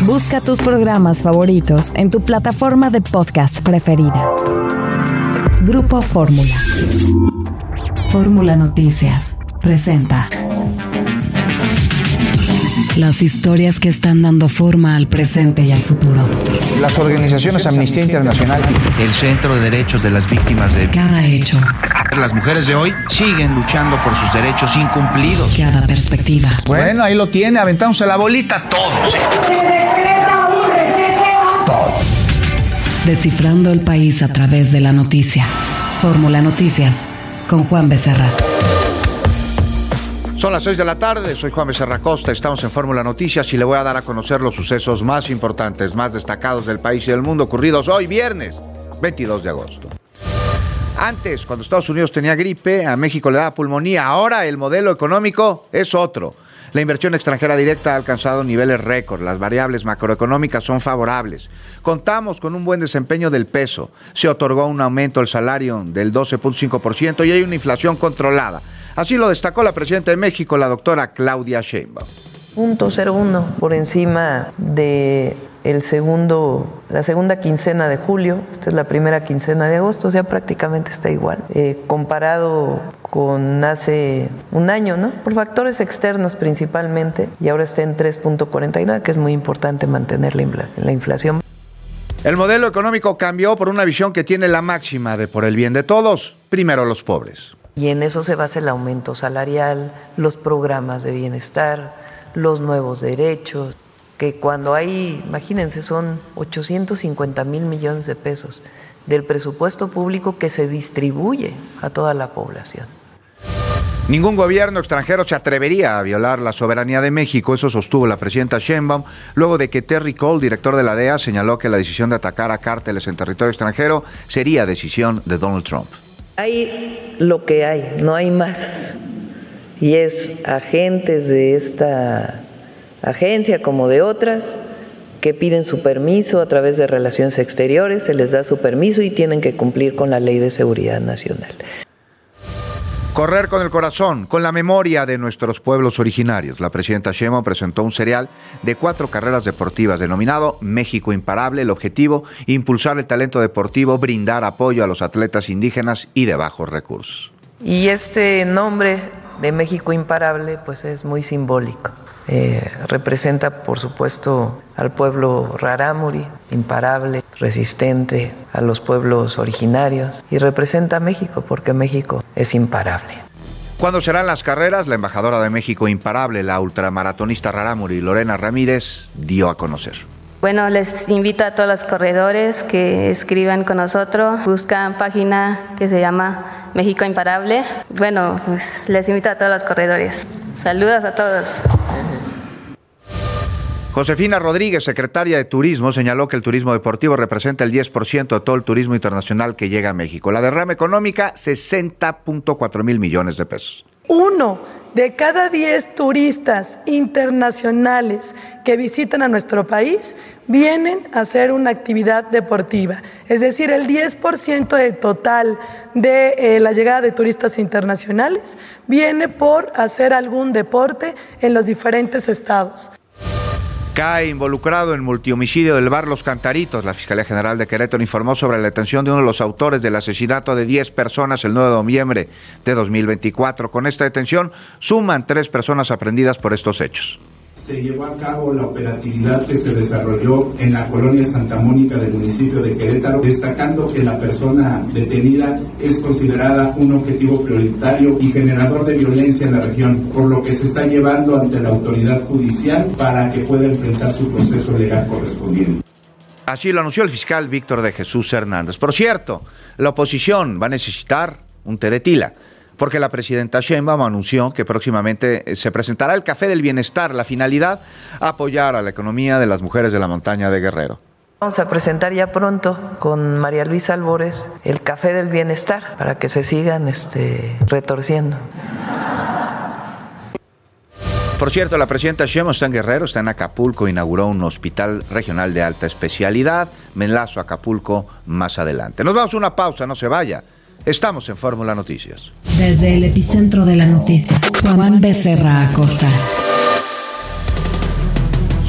Busca tus programas favoritos en tu plataforma de podcast preferida. Grupo Fórmula. Fórmula Noticias presenta las historias que están dando forma al presente y al futuro. Las organizaciones Amnistía Internacional, el Centro de Derechos de las Víctimas de cada hecho. Las mujeres de hoy siguen luchando por sus derechos incumplidos. Cada perspectiva. Bueno, ahí lo tiene, aventándose la bolita todos. Se decreta un receso. Todos. Descifrando el país a través de la noticia. Fórmula Noticias con Juan Becerra. Son las 6 de la tarde, soy Juan Becerra Costa, estamos en Fórmula Noticias y le voy a dar a conocer los sucesos más importantes, más destacados del país y del mundo ocurridos hoy, viernes 22 de agosto. Antes, cuando Estados Unidos tenía gripe, a México le daba pulmonía. Ahora el modelo económico es otro. La inversión extranjera directa ha alcanzado niveles récord. Las variables macroeconómicas son favorables. Contamos con un buen desempeño del peso. Se otorgó un aumento al salario del 12.5% y hay una inflación controlada. Así lo destacó la presidenta de México, la doctora Claudia Sheinbaum. 0.01 por encima de la segunda quincena de julio. Esta es la primera quincena de agosto, o sea, prácticamente está igual. Comparado con hace un año, ¿no? Por factores externos principalmente, y ahora está en 3.49, que es muy importante mantener la inflación. El modelo económico cambió por una visión que tiene la máxima de por el bien de todos, primero los pobres. Y en eso se basa el aumento salarial, los programas de bienestar, los nuevos derechos, que cuando hay, imagínense, son 850,000 millones de pesos del presupuesto público que se distribuye a toda la población. Ningún gobierno extranjero se atrevería a violar la soberanía de México, eso sostuvo la presidenta Sheinbaum, luego de que Terry Cole, director de la DEA, señaló que la decisión de atacar a cárteles en territorio extranjero sería decisión de Donald Trump. Hay lo que hay, no hay más. Y es agentes de esta agencia como de otras que piden su permiso a través de relaciones exteriores, se les da su permiso y tienen que cumplir con la Ley de Seguridad Nacional. Correr con el corazón, con la memoria de nuestros pueblos originarios. La presidenta Sheinbaum presentó un serial de 4 carreras deportivas denominado México Imparable. El objetivo, impulsar el talento deportivo, brindar apoyo a los atletas indígenas y de bajos recursos. Y este nombre de México Imparable pues es muy simbólico. Representa, por supuesto, al pueblo rarámuri, imparable, resistente, a los pueblos originarios, y representa a México, porque México es imparable. ¿Cuándo serán las carreras? La embajadora de México Imparable, la ultramaratonista rarámuri Lorena Ramírez, dio a conocer. Bueno, les invito a todos los corredores que escriban con nosotros, buscan página que se llama México Imparable. Bueno, pues les invito a todos los corredores. Saludos a todos. Josefina Rodríguez, secretaria de Turismo, señaló que el turismo deportivo representa el 10% de todo el turismo internacional que llega a México. La derrama económica, 60.4 mil millones de pesos. 1 de cada 10 turistas internacionales que visitan a nuestro país vienen a hacer una actividad deportiva. Es decir, el 10% del total de la llegada de turistas internacionales viene por hacer algún deporte en los diferentes estados. Cae involucrado en multihomicidio del bar Los Cantaritos. La Fiscalía General de Querétaro informó sobre la detención de uno de los autores del asesinato de 10 personas el 9 de noviembre de 2024. Con esta detención suman 3 personas aprehendidas por estos hechos. Se llevó a cabo la operatividad que se desarrolló en la colonia Santa Mónica del municipio de Querétaro, destacando que la persona detenida es considerada un objetivo prioritario y generador de violencia en la región, por lo que se está llevando ante la autoridad judicial para que pueda enfrentar su proceso legal correspondiente. Así lo anunció el fiscal Víctor de Jesús Hernández. Por cierto, la oposición va a necesitar un té de tila, porque la presidenta Sheinbaum anunció que próximamente se presentará el Café del Bienestar. La finalidad, apoyar a la economía de las mujeres de la montaña de Guerrero. Vamos a presentar ya pronto con María Luisa Albores el Café del Bienestar para que se sigan retorciendo. Por cierto, la presidenta Sheinbaum está en Guerrero, está en Acapulco, inauguró un hospital regional de alta especialidad. Me enlazo a Acapulco más adelante. Nos vamos a una pausa, no se vaya. Estamos en Fórmula Noticias. Desde el epicentro de la noticia, Juan Becerra Acosta.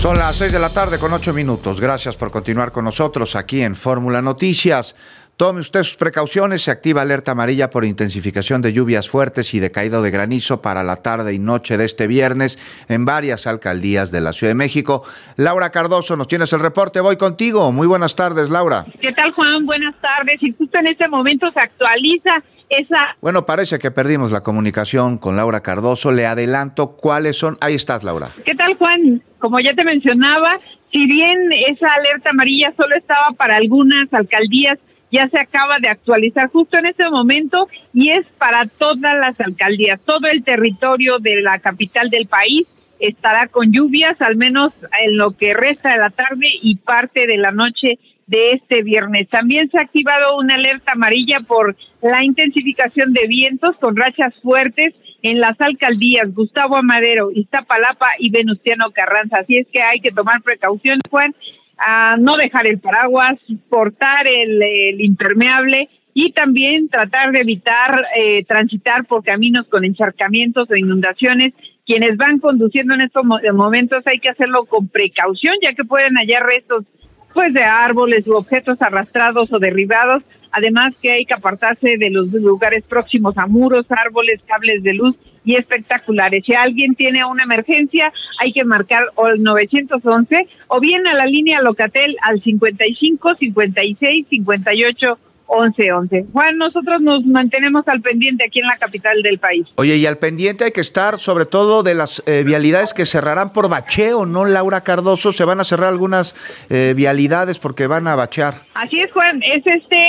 Son las 6 de la tarde con 8 minutos. Gracias por continuar con nosotros aquí en Fórmula Noticias. Tome usted sus precauciones. Se activa alerta amarilla por intensificación de lluvias fuertes y de caída de granizo para la tarde y noche de este viernes en varias alcaldías de la Ciudad de México. Laura Cardoso, nos tienes el reporte. Voy contigo. Muy buenas tardes, Laura. ¿Qué tal, Juan? Buenas tardes. Y justo en este momento se actualiza esa... Bueno, parece que perdimos la comunicación con Laura Cardoso. Le adelanto cuáles son. Ahí estás, Laura. ¿Qué tal, Juan? Como ya te mencionaba, si bien esa alerta amarilla solo estaba para algunas alcaldías, ya se acaba de actualizar justo en este momento y es para todas las alcaldías. Todo el territorio de la capital del país estará con lluvias, al menos en lo que resta de la tarde y parte de la noche de este viernes. También se ha activado una alerta amarilla por la intensificación de vientos con rachas fuertes en las alcaldías Gustavo Amadero, Iztapalapa y Venustiano Carranza. Así es que hay que tomar precaución, Juan, a no dejar el paraguas, portar el impermeable y también tratar de evitar transitar por caminos con encharcamientos o inundaciones. Quienes van conduciendo en estos momentos hay que hacerlo con precaución, ya que pueden hallar restos pues de árboles u objetos arrastrados o derribados. Además que hay que apartarse de los lugares próximos a muros, árboles, cables de luz y espectaculares. Si alguien tiene una emergencia, hay que marcar el 911 o bien a la línea Locatel al 55 56 58 1111. Juan, nosotros nos mantenemos al pendiente aquí en la capital del país. Oye, y al pendiente hay que estar sobre todo de las vialidades que cerrarán por bacheo, ¿no, Laura Cardoso? Se van a cerrar algunas vialidades porque van a bachear. Así es, Juan, es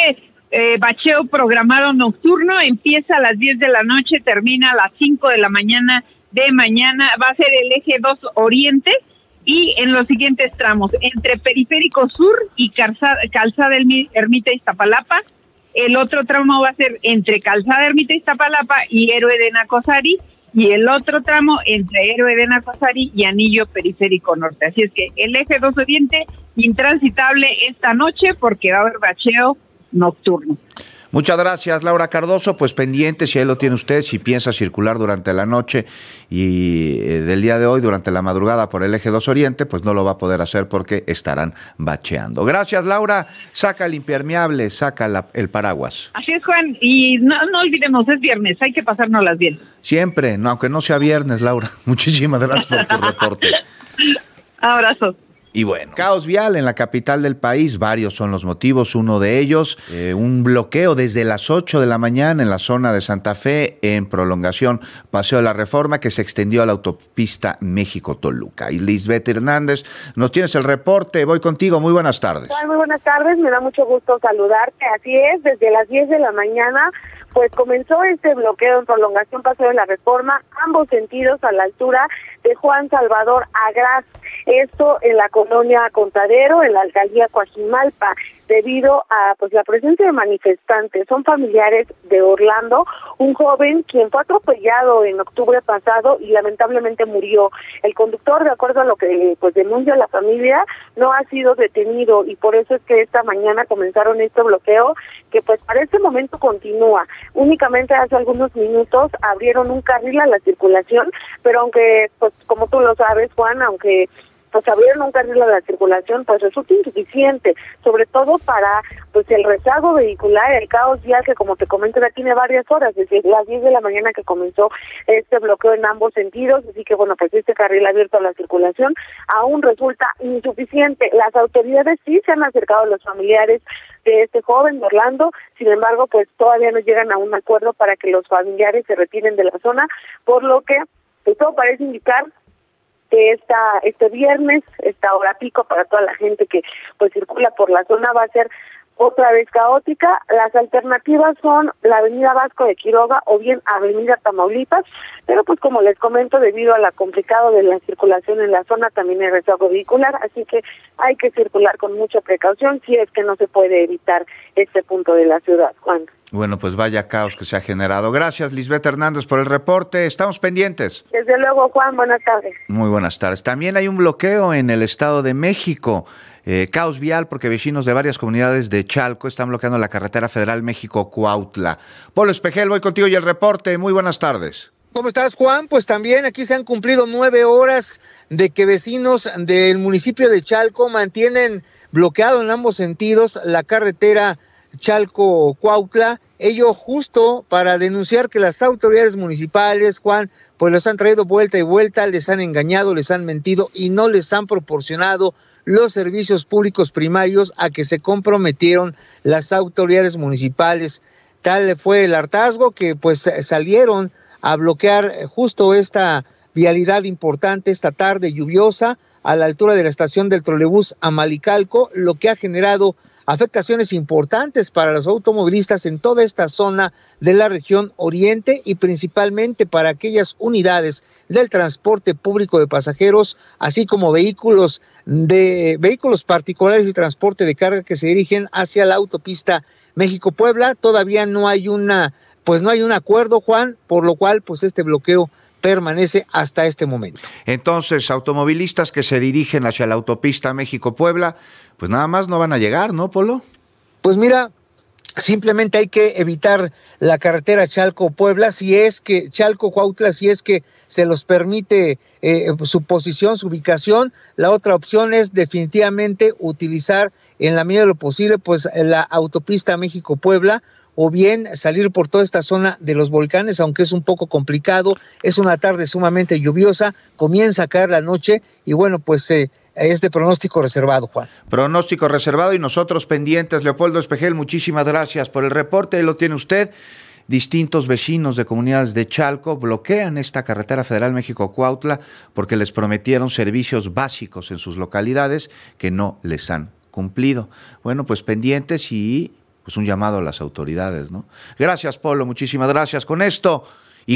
bacheo programado nocturno, empieza a las 10 de la noche, termina a las 5 de la mañana de mañana, va a ser el eje 2 Oriente y en los siguientes tramos, entre Periférico Sur y Calzada Ermita Iztapalapa. El otro tramo va a ser entre Calzada Ermita Iztapalapa y Héroe de Nacosari, y el otro tramo entre Héroe de Nacosari y Anillo Periférico Norte. Así es que el eje 2 Oriente intransitable esta noche porque va a haber bacheo nocturno. Muchas gracias, Laura Cardoso. Pues pendiente, si ahí lo tiene usted, si piensa circular durante la noche y del día de hoy, durante la madrugada por el eje 2 Oriente, pues no lo va a poder hacer porque estarán bacheando. Gracias, Laura. Saca el impermeable, saca el paraguas. Así es, Juan, y no olvidemos, es viernes, hay que pasárnoslas bien. Siempre, no, aunque no sea viernes, Laura. Muchísimas gracias por tu reporte. Abrazo. Y bueno, caos vial en la capital del país, varios son los motivos, uno de ellos, un bloqueo desde las 8 de la mañana en la zona de Santa Fe, en prolongación Paseo de la Reforma, que se extendió a la autopista México-Toluca. Y Lisbeth Hernández, nos tienes el reporte, voy contigo, muy buenas tardes. Muy buenas tardes, me da mucho gusto saludarte, así es, desde las 10 de la mañana, pues comenzó este bloqueo en prolongación Paseo de la Reforma, ambos sentidos a la altura de Juan Salvador Agraz, esto en la colonia Contadero, en la alcaldía Coajimalpa, debido a pues la presencia de manifestantes. Son familiares de Orlando, un joven quien fue atropellado en octubre pasado y lamentablemente murió. El conductor, de acuerdo a lo que pues denuncia la familia, no ha sido detenido y por eso es que esta mañana comenzaron este bloqueo que pues para este momento continúa. Únicamente hace algunos minutos abrieron un carril a la circulación, pero aunque pues como tú lo sabes, Juan, aunque pues abrieron un carril a la circulación, pues resulta insuficiente, sobre todo para pues el rezago vehicular, el caos vial que como te comento ya tiene varias horas, desde las 10 de la mañana que comenzó este bloqueo en ambos sentidos, así que bueno, pues este carril abierto a la circulación aún resulta insuficiente. Las autoridades sí se han acercado a los familiares de este joven de Orlando, sin embargo, pues todavía no llegan a un acuerdo para que los familiares se retiren de la zona, por lo que pues todo parece indicar que este viernes, esta hora pico para toda la gente que pues circula por la zona va a ser otra vez caótica. Las alternativas son la avenida Vasco de Quiroga o bien avenida Tamaulipas, pero pues como les comento, debido a la complicado de la circulación en la zona también hay rezago vehicular, así que hay que circular con mucha precaución si es que no se puede evitar este punto de la ciudad, Juan. Bueno, pues vaya caos que se ha generado. Gracias, Lisbeth Hernández, por el reporte. Estamos pendientes. Desde luego, Juan, buenas tardes. Muy buenas tardes. También hay un bloqueo en el Estado de México. Caos vial porque vecinos de varias comunidades de Chalco están bloqueando la carretera federal México-Cuautla. Polo Espejel, voy contigo y el reporte. Muy buenas tardes. ¿Cómo estás, Juan? Pues también aquí se han cumplido 9 horas de que vecinos del municipio de Chalco mantienen bloqueado en ambos sentidos la carretera Chalco-Cuautla, ello justo para denunciar que las autoridades municipales, Juan, pues los han traído vuelta y vuelta, les han engañado, les han mentido y no les han proporcionado los servicios públicos primarios a que se comprometieron las autoridades municipales. Tal fue el hartazgo que pues salieron a bloquear justo esta vialidad importante esta tarde lluviosa a la altura de la estación del trolebús Amalicalco, lo que ha generado afectaciones importantes para los automovilistas en toda esta zona de la región oriente y principalmente para aquellas unidades del transporte público de pasajeros, así como vehículos particulares y transporte de carga que se dirigen hacia la autopista México-Puebla. Todavía no hay un acuerdo, Juan, por lo cual pues este bloqueo permanece hasta este momento. Entonces, automovilistas que se dirigen hacia la autopista México-Puebla, pues nada más no van a llegar, ¿no, Polo? Pues mira, simplemente hay que evitar la carretera Chalco-Puebla, Chalco-Cuautla, si es que se los permite su posición, su ubicación. La otra opción es definitivamente utilizar en la medida de lo posible pues la autopista México-Puebla, o bien salir por toda esta zona de los volcanes, aunque es un poco complicado. Es una tarde sumamente lluviosa, comienza a caer la noche y bueno, pues es de pronóstico reservado, Juan. Pronóstico reservado y nosotros pendientes. Leopoldo Espejel, muchísimas gracias por el reporte, ahí lo tiene usted. Distintos vecinos de comunidades de Chalco bloquean esta carretera federal México-Cuautla porque les prometieron servicios básicos en sus localidades que no les han cumplido. Bueno, pues pendientes y pues un llamado a las autoridades, ¿no? Gracias, Polo, muchísimas gracias. Con esto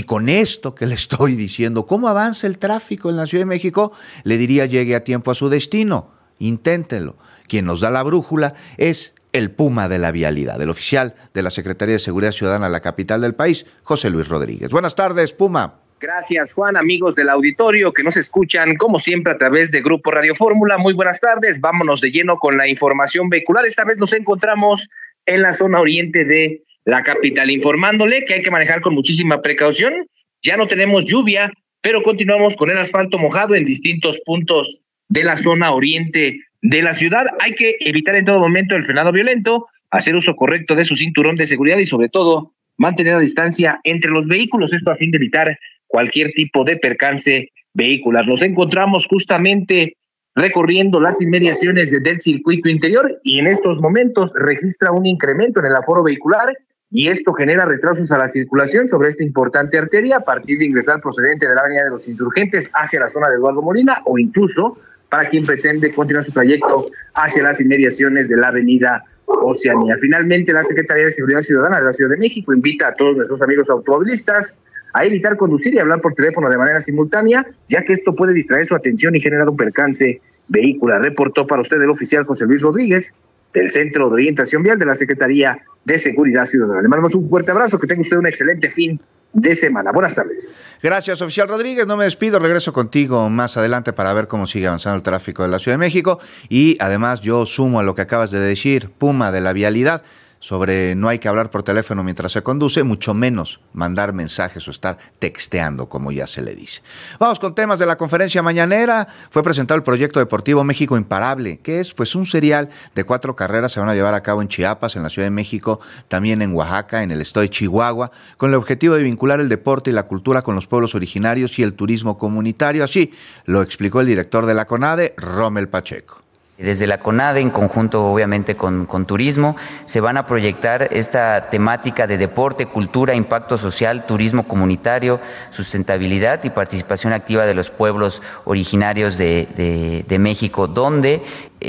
que le estoy diciendo, ¿cómo avanza el tráfico en la Ciudad de México? Le diría, llegue a tiempo a su destino, inténtelo. Quien nos da la brújula es el Puma de la vialidad, el oficial de la Secretaría de Seguridad Ciudadana de la capital del país, José Luis Rodríguez. Buenas tardes, Puma. Gracias, Juan, amigos del auditorio que nos escuchan, como siempre, a través de Grupo Radio Fórmula. Muy buenas tardes, vámonos de lleno con la información vehicular. Esta vez nos encontramos en la zona oriente de la capital, informándole que hay que manejar con muchísima precaución. Ya no tenemos lluvia, pero continuamos con el asfalto mojado en distintos puntos de la zona oriente de la ciudad. Hay que evitar en todo momento el frenado violento, hacer uso correcto de su cinturón de seguridad y sobre todo mantener la distancia entre los vehículos, esto a fin de evitar cualquier tipo de percance vehicular. Nos encontramos justamente recorriendo las inmediaciones del circuito interior y en estos momentos registra un incremento en el aforo vehicular y esto genera retrasos a la circulación sobre esta importante arteria a partir de ingresar procedente de la Avenida de los Insurgentes hacia la zona de Eduardo Molina o incluso para quien pretende continuar su trayecto hacia las inmediaciones de la Avenida Oceanía. Finalmente, la Secretaría de Seguridad Ciudadana de la Ciudad de México invita a todos nuestros amigos automovilistas a evitar conducir y hablar por teléfono de manera simultánea, ya que esto puede distraer su atención y generar un percance vehicular. Reportó para usted el oficial José Luis Rodríguez, del Centro de Orientación Vial de la Secretaría de Seguridad Ciudadana. Le mandamos un fuerte abrazo, que tenga usted un excelente fin de semana. Buenas tardes. Gracias, oficial Rodríguez. No me despido, regreso contigo más adelante para ver cómo sigue avanzando el tráfico de la Ciudad de México y además yo sumo a lo que acabas de decir, Puma de la vialidad, sobre no hay que hablar por teléfono mientras se conduce, mucho menos mandar mensajes o estar texteando, como ya se le dice. Vamos con temas de la conferencia mañanera. Fue presentado el proyecto deportivo México Imparable, que es pues un serial de 4 carreras, se van a llevar a cabo en Chiapas, en la Ciudad de México, también en Oaxaca, en el estado de Chihuahua, con el objetivo de vincular el deporte y la cultura con los pueblos originarios y el turismo comunitario. Así lo explicó el director de la CONADE, Rommel Pacheco. Desde la CONADE, en conjunto obviamente con turismo, se van a proyectar esta temática de deporte, cultura, impacto social, turismo comunitario, sustentabilidad y participación activa de los pueblos originarios de México, donde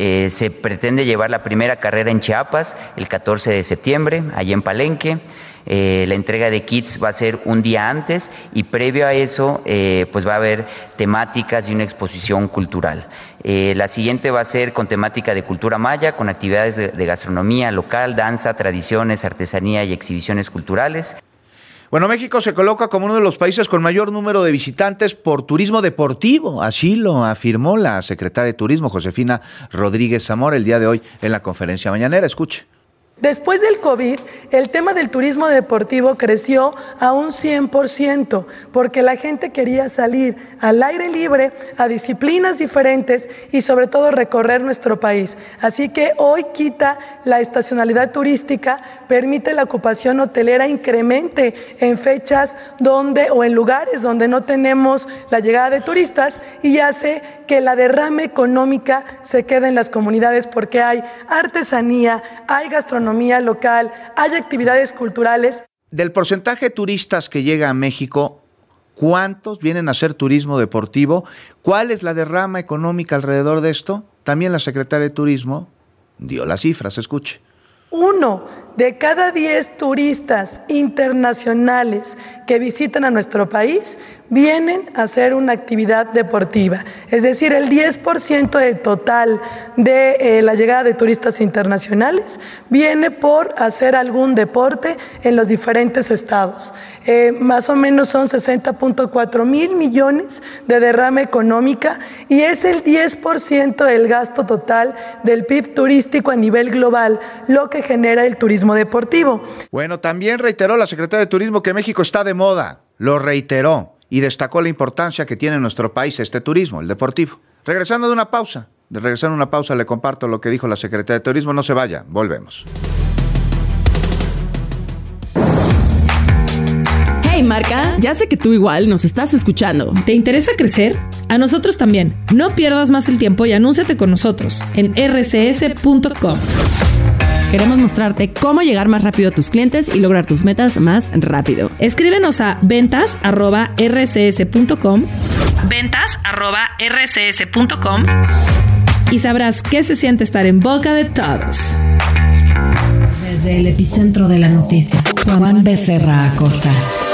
se pretende llevar la primera carrera en Chiapas el 14 de septiembre, allá en Palenque. La entrega de kits va a ser un día antes y previo a eso pues va a haber temáticas y una exposición cultural. La siguiente va a ser con temática de cultura maya, con actividades de gastronomía local, danza, tradiciones, artesanía y exhibiciones culturales. Bueno, México se coloca como uno de los países con mayor número de visitantes por turismo deportivo. Así lo afirmó la secretaria de Turismo, Josefina Rodríguez Zamora, el día de hoy en la conferencia mañanera. Escuche. Después del COVID, el tema del turismo deportivo creció a un 100%, porque la gente quería salir al aire libre, a disciplinas diferentes y sobre todo recorrer nuestro país. Así que hoy quita la estacionalidad turística, permite la ocupación hotelera incremente en fechas donde o en lugares donde no tenemos la llegada de turistas y hace que la derrama económica se quede en las comunidades porque hay artesanía, hay gastronomía local, hay actividades culturales. Del porcentaje de turistas que llega a México, ¿cuántos vienen a hacer turismo deportivo? ¿Cuál es la derrama económica alrededor de esto? También la secretaria de Turismo dio las cifras, escuche. 1 de cada 10 turistas internacionales que visitan a nuestro país vienen a hacer una actividad deportiva. Es decir, el 10% del total de la llegada de turistas internacionales viene por hacer algún deporte en los diferentes estados. Más o menos son 60.4 mil millones de derrama económica y es el 10% del gasto total del PIB turístico a nivel global, lo que genera el turismo deportivo. Bueno, también reiteró la secretaria de Turismo que México está de moda, lo reiteró y destacó la importancia que tiene en nuestro país este turismo, el deportivo. Regresando de una pausa, le comparto lo que dijo la secretaria de Turismo, no se vaya, volvemos. Hey Marca, ya sé que tú igual nos estás escuchando. ¿Te interesa crecer? A nosotros también. No pierdas más el tiempo y anúnciate con nosotros en rcs.com. Queremos mostrarte cómo llegar más rápido a tus clientes y lograr tus metas más rápido. Escríbenos a ventas@rcs.com ventas@rcs.com y sabrás qué se siente estar en boca de todos. Desde el epicentro de la noticia, Juan Becerra Acosta.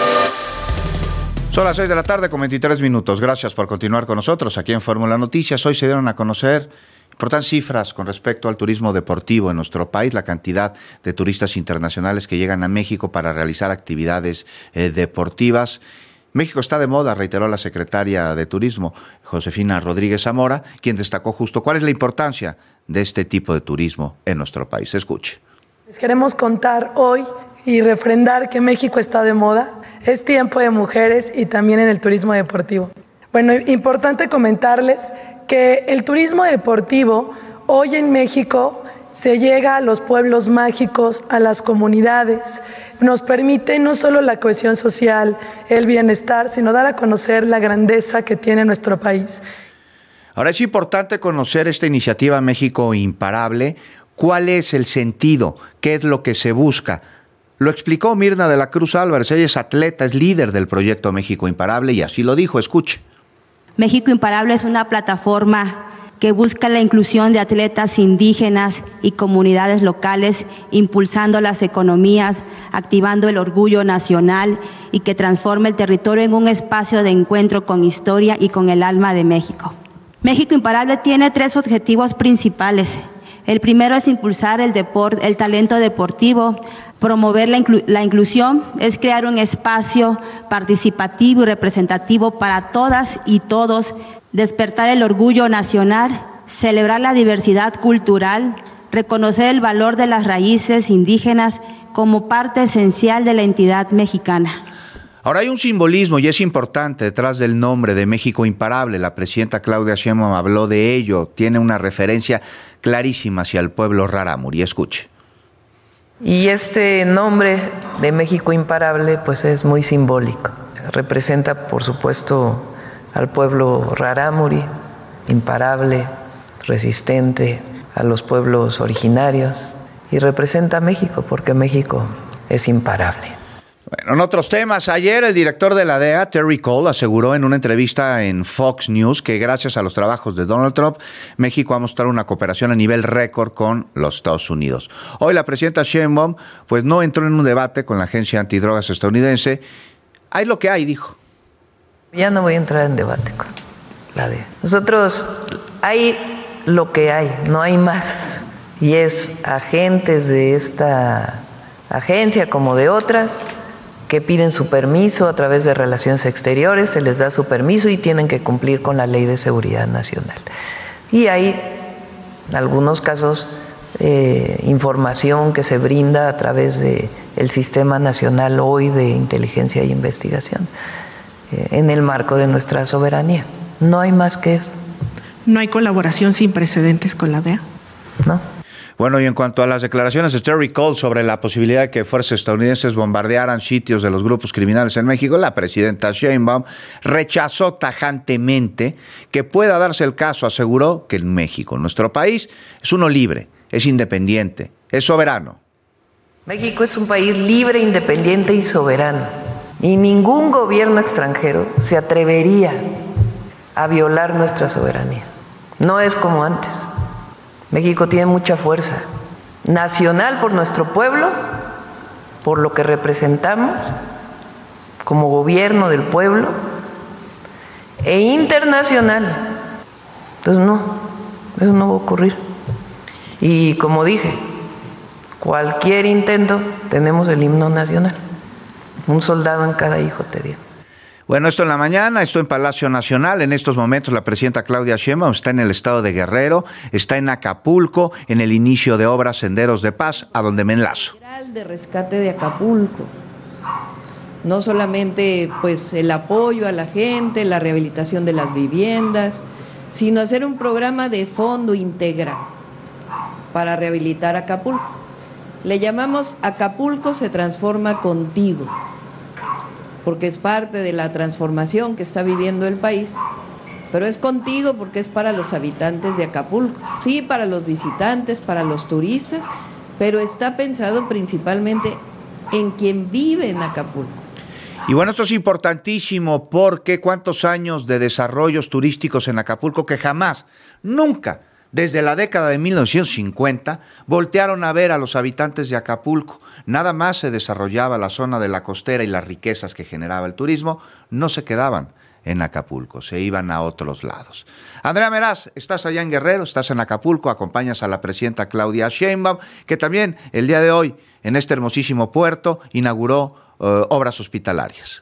Son las 6 de la tarde con 23 minutos. Gracias por continuar con nosotros aquí en Fórmula Noticias. Hoy se dieron a conocer importantes cifras con respecto al turismo deportivo en nuestro país, la cantidad de turistas internacionales que llegan a México para realizar actividades deportivas. México está de moda, reiteró la secretaria de Turismo, Josefina Rodríguez Zamora, quien destacó justo cuál es la importancia de este tipo de turismo en nuestro país. Escuche. Les queremos contar hoy y refrendar que México está de moda. Es tiempo de mujeres y también en el turismo deportivo. Bueno, importante comentarles que el turismo deportivo hoy en México se llega a los pueblos mágicos, a las comunidades, nos permite no solo la cohesión social, el bienestar, sino dar a conocer la grandeza que tiene nuestro país. Ahora es importante conocer esta iniciativa México Imparable. ¿Cuál es el sentido? ¿Qué es lo que se busca? Lo explicó Mirna de la Cruz Álvarez. Ella es atleta, es líder del proyecto México Imparable y así lo dijo. Escuche. México Imparable es una plataforma que busca la inclusión de atletas indígenas y comunidades locales, impulsando las economías, activando el orgullo nacional y que transforme el territorio en un espacio de encuentro con historia y con el alma de México. México Imparable tiene 3 objetivos principales. El primero es impulsar el talento deportivo, promover la inclusión, es crear un espacio participativo y representativo para todas y todos, despertar el orgullo nacional, celebrar la diversidad cultural, reconocer el valor de las raíces indígenas como parte esencial de la entidad mexicana. Ahora hay un simbolismo y es importante detrás del nombre de México Imparable. La presidenta Claudia Sheinbaum habló de ello, tiene una referencia clarísima hacia el pueblo rarámuri. Escuche. Y este nombre de México Imparable pues es muy simbólico. Representa, por supuesto, al pueblo rarámuri, imparable, resistente, a los pueblos originarios, y representa a México porque México es imparable. Bueno, en otros temas, ayer el director de la DEA, Terry Cole, aseguró en una entrevista en Fox News que gracias a los trabajos de Donald Trump, México ha mostrado una cooperación a nivel récord con los Estados Unidos. Hoy la presidenta Sheinbaum pues no entró en un debate con la agencia antidrogas estadounidense. Hay lo que hay, dijo. Ya no voy a entrar en debate con la DEA. Nosotros hay lo que hay, no hay más. Y es agentes de esta agencia como de otras que piden su permiso a través de Relaciones Exteriores, se les da su permiso y tienen que cumplir con la Ley de Seguridad Nacional. Y hay algunos casos información que se brinda a través de el Sistema Nacional hoy de Inteligencia e Investigación en el marco de nuestra soberanía. No hay más que eso. ¿No hay colaboración sin precedentes con la DEA? No. Bueno, y en cuanto a las declaraciones de Terry Cole sobre la posibilidad de que fuerzas estadounidenses bombardearan sitios de los grupos criminales en México, la presidenta Sheinbaum rechazó tajantemente que pueda darse el caso. Aseguró que en México, nuestro país, es uno libre, es independiente, es soberano. México es un país libre, independiente y soberano. Y ningún gobierno extranjero se atrevería a violar nuestra soberanía. No es como antes. México tiene mucha fuerza nacional por nuestro pueblo, por lo que representamos como gobierno del pueblo, e internacional. Entonces eso no va a ocurrir. Y como dije, cualquier intento, tenemos el himno nacional. Un soldado en cada hijo, te digo. Bueno, esto en la mañana, esto en Palacio Nacional. En estos momentos la presidenta Claudia Sheinbaum está en el estado de Guerrero, está en Acapulco, en el inicio de obras Senderos de Paz, a donde me enlazo. De rescate de Acapulco. No solamente pues el apoyo a la gente, la rehabilitación de las viviendas, sino hacer un programa de fondo integral para rehabilitar Acapulco. Le llamamos Acapulco se transforma contigo, porque es parte de la transformación que está viviendo el país, pero es contigo porque es para los habitantes de Acapulco, sí, para los visitantes, para los turistas, pero está pensado principalmente en quien vive en Acapulco. Y bueno, esto es importantísimo porque cuántos años de desarrollos turísticos en Acapulco que jamás, nunca, desde la década de 1950, voltearon a ver a los habitantes de Acapulco. Nada más se desarrollaba la zona de la costera y las riquezas que generaba el turismo, no se quedaban en Acapulco, se iban a otros lados. Andrea Meraz, estás allá en Guerrero, estás en Acapulco, acompañas a la presidenta Claudia Sheinbaum, que también el día de hoy, en este hermosísimo puerto, inauguró obras hospitalarias.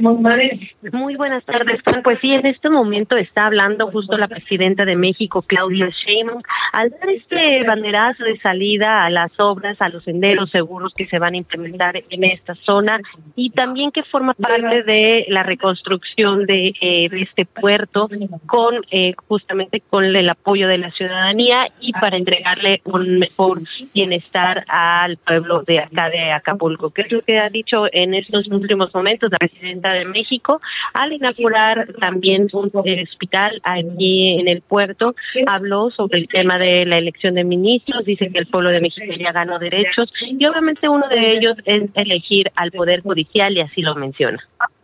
Muy buenas tardes, Juan. Pues sí, en este momento está hablando justo la presidenta de México, Claudia Sheinbaum, al dar este banderazo de salida a las obras, a los senderos seguros que se van a implementar en esta zona y también que forma parte de la reconstrucción de este puerto con justamente con el apoyo de la ciudadanía y para entregarle un mejor bienestar al pueblo de acá de Acapulco, que es lo que ha dicho en estos últimos momentos la presidenta de México al inaugurar también un hospital allí en el puerto. Habló sobre el tema de la elección de ministros, dice que el pueblo de México ya ganó derechos y obviamente uno de ellos es elegir al Poder Judicial y así lo menciona.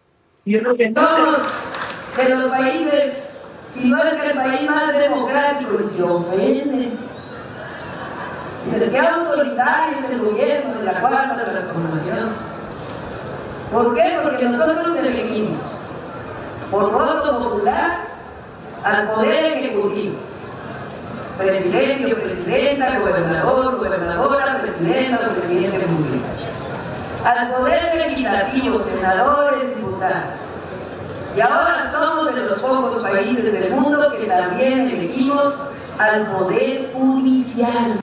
Somos de los países, si no es que el país más democrático, y se ofende. Dice que autoritario es el gobierno de la Cuarta Transformación. ¿Por qué? Porque nosotros elegimos por voto popular al Poder Ejecutivo. Presidente o presidenta, gobernador, gobernadora, presidenta o presidente municipal. Al Poder Legislativo, senadores, diputados. Y ahora somos de los pocos países del mundo que también elegimos al Poder Judicial.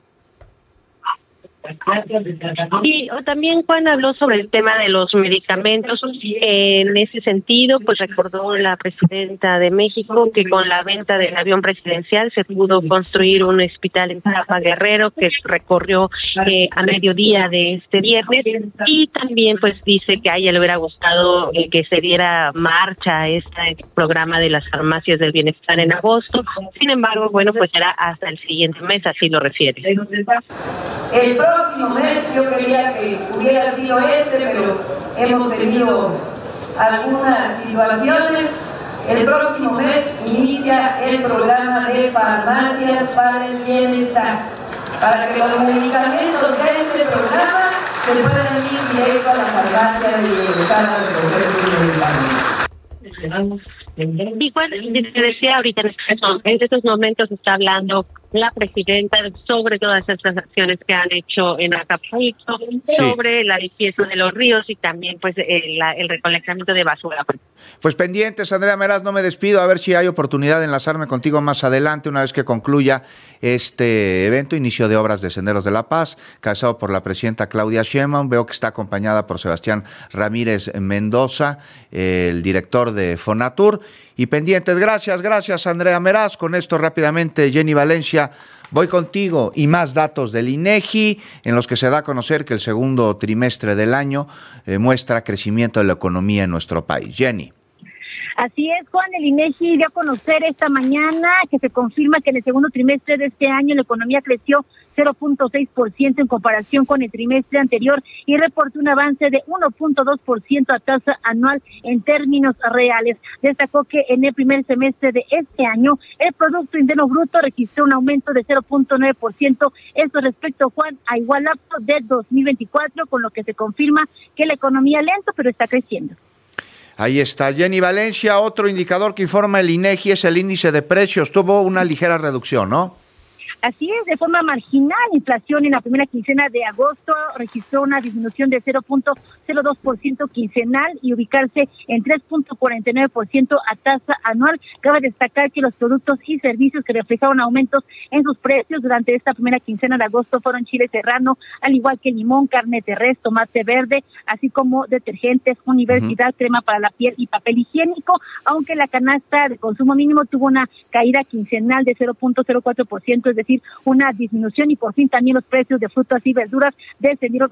Y también Juan habló sobre el tema de los medicamentos. En ese sentido, pues recordó la presidenta de México que con la venta del avión presidencial se pudo construir un hospital en Jalapa Guerrero que recorrió a mediodía de este viernes y también pues dice que a ella le hubiera gustado que se diera marcha a este programa de las farmacias del bienestar en agosto. Sin embargo, bueno, pues será hasta el siguiente mes, así lo refiere. El próximo mes yo quería que hubiera sido ese, pero hemos tenido algunas situaciones. El próximo mes inicia el programa de farmacias para el bienestar, para que los medicamentos de ese programa se puedan ir directo a la farmacia del bienestar a recoger sus medicamentos. Igual, te decía ahorita en estos momentos está hablando la presidenta sobre todas estas acciones que han hecho en Acapulco, sobre la limpieza de los ríos y también pues el recolectamiento de basura. Pues pendientes, Andrea Meraz, no me despido, a ver si hay oportunidad de enlazarme contigo más adelante, una vez que concluya este evento, inicio de obras de Senderos de la Paz, encabezado por la presidenta Claudia Sheinbaum. Veo que está acompañada por Sebastián Ramírez Mendoza, el director de Fonatur. Y pendientes, gracias Andrea Meraz. Con esto rápidamente, Jenny Valencia, voy contigo y más datos del INEGI, en los que se da a conocer que el segundo trimestre del año muestra crecimiento de la economía en nuestro país. Jenny. Así es, Juan, el INEGI dio a conocer esta mañana que se confirma que en el segundo trimestre de este año la economía creció 0.6% en comparación con el trimestre anterior y reportó un avance de 1.2% a tasa anual en términos reales. Destacó que en el primer semestre de este año el Producto Interno Bruto registró un aumento de 0.9%, esto respecto, Juan, a igual lapso de 2024, con lo que se confirma que la economía lento pero está creciendo. Ahí está, Jenny Valencia. Otro indicador que informa el INEGI es el índice de precios. Tuvo una ligera reducción, ¿no? Así es, de forma marginal, inflación en la primera quincena de agosto registró una disminución de 0.02% quincenal y ubicarse en 3.49% a tasa anual. Cabe destacar que los productos y servicios que reflejaron aumentos en sus precios durante esta primera quincena de agosto fueron chile serrano, al igual que limón, carne de res, tomate verde, así como detergentes, universidad, crema para la piel y papel higiénico, aunque la canasta de consumo mínimo tuvo una caída quincenal de 0.04%, es decir, una disminución, y por fin también los precios de frutas y verduras descendieron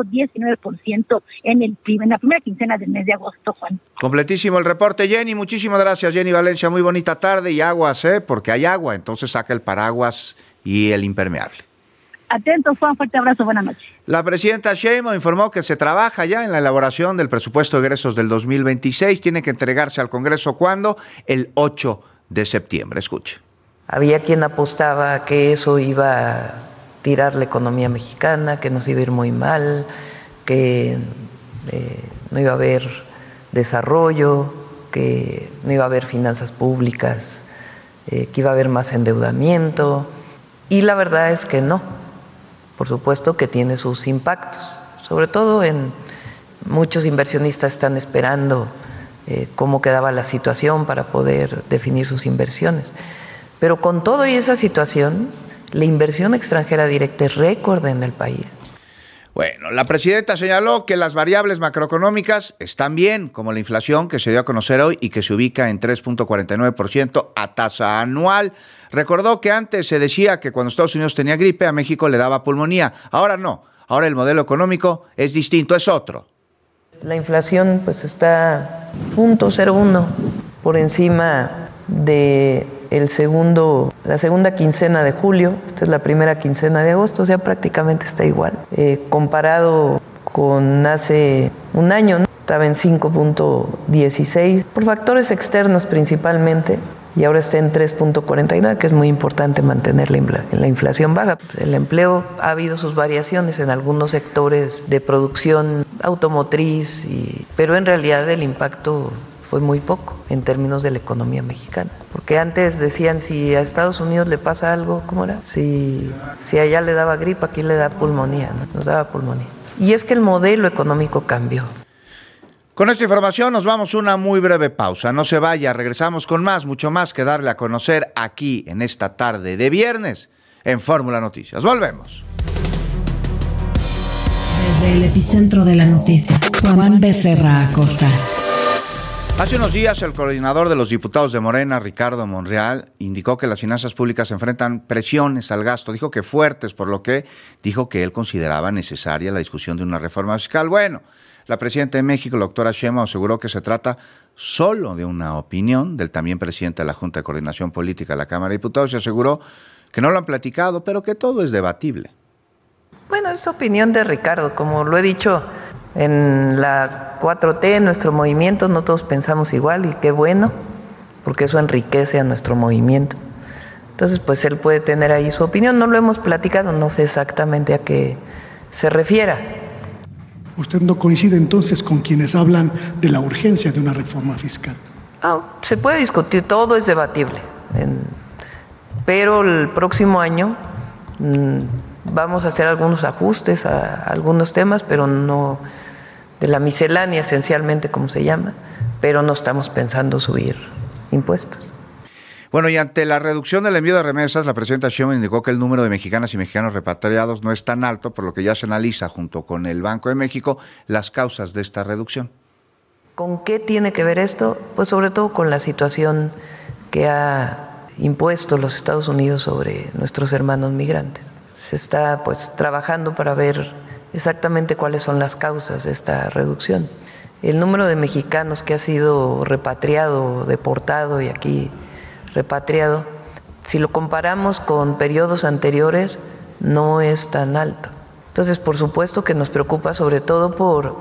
1.19% en la primera quincena del mes de agosto, Juan. Completísimo el reporte, Jenny. Muchísimas gracias, Jenny Valencia. Muy bonita tarde y aguas, porque hay agua, entonces saca el paraguas y el impermeable. Atentos, Juan, fuerte abrazo, buenas noches. La presidenta Sheinbaum informó que se trabaja ya en la elaboración del presupuesto de egresos del 2026. Tiene que entregarse al Congreso, ¿cuándo? El 8 de septiembre. Escuche. Había quien apostaba a que eso iba a tirar la economía mexicana, que nos iba a ir muy mal, que no iba a haber desarrollo, que no iba a haber finanzas públicas, que iba a haber más endeudamiento. Y la verdad es que no. Por supuesto que tiene sus impactos. Sobre todo muchos inversionistas están esperando cómo quedaba la situación para poder definir sus inversiones. Pero con todo y esa situación, la inversión extranjera directa es récord en el país. Bueno, la presidenta señaló que las variables macroeconómicas están bien, como la inflación que se dio a conocer hoy y que se ubica en 3.49% a tasa anual. Recordó que antes se decía que cuando Estados Unidos tenía gripe, a México le daba pulmonía. Ahora no, ahora el modelo económico es distinto, es otro. La inflación pues está 0.01 por encima de la segunda quincena de julio. Esta es la primera quincena de agosto, o sea, prácticamente está igual. Comparado con hace un año, ¿no? Estaba en 5.16, por factores externos principalmente, y ahora está en 3.49, que es muy importante mantener la inflación baja. El empleo ha habido sus variaciones en algunos sectores de producción automotriz, pero en realidad el impacto fue muy poco en términos de la economía mexicana. Porque antes decían, si a Estados Unidos le pasa algo, ¿cómo era? Si allá le daba gripe, aquí le da pulmonía, ¿no? Nos daba pulmonía. Y es que el modelo económico cambió. Con esta información nos vamos a una muy breve pausa. No se vaya, regresamos con mucho más que darle a conocer aquí en esta tarde de viernes en Fórmula Noticias. Volvemos. Desde el epicentro de la noticia, Juan Becerra Acosta. Hace unos días el coordinador de los diputados de Morena, Ricardo Monreal, indicó que las finanzas públicas enfrentan presiones al gasto, dijo que fuertes, por lo que dijo que él consideraba necesaria la discusión de una reforma fiscal. Bueno, la presidenta de México, la doctora Sheinbaum, aseguró que se trata solo de una opinión del también presidente de la Junta de Coordinación Política de la Cámara de Diputados, y aseguró que no lo han platicado, pero que todo es debatible. Bueno, es opinión de Ricardo, como lo he dicho. En la 4T, en nuestro movimiento, no todos pensamos igual, y qué bueno, porque eso enriquece a nuestro movimiento. Entonces, pues él puede tener ahí su opinión, no lo hemos platicado, no sé exactamente a qué se refiera. ¿Usted no coincide entonces con quienes hablan de la urgencia de una reforma fiscal? Se puede discutir, todo es debatible, pero el próximo año vamos a hacer algunos ajustes a algunos temas, pero no de la miscelánea esencialmente, como se llama, pero no estamos pensando subir impuestos. Bueno, y ante la reducción del envío de remesas, la presidenta Sheinbaum indicó que el número de mexicanas y mexicanos repatriados no es tan alto, por lo que ya se analiza junto con el Banco de México las causas de esta reducción. ¿Con qué tiene que ver esto? Pues sobre todo con la situación que ha impuesto los Estados Unidos sobre nuestros hermanos migrantes. Se está pues trabajando para ver exactamente cuáles son las causas de esta reducción. El número de mexicanos que ha sido repatriado, deportado y aquí repatriado, si lo comparamos con periodos anteriores, no es tan alto. Entonces, por supuesto que nos preocupa sobre todo por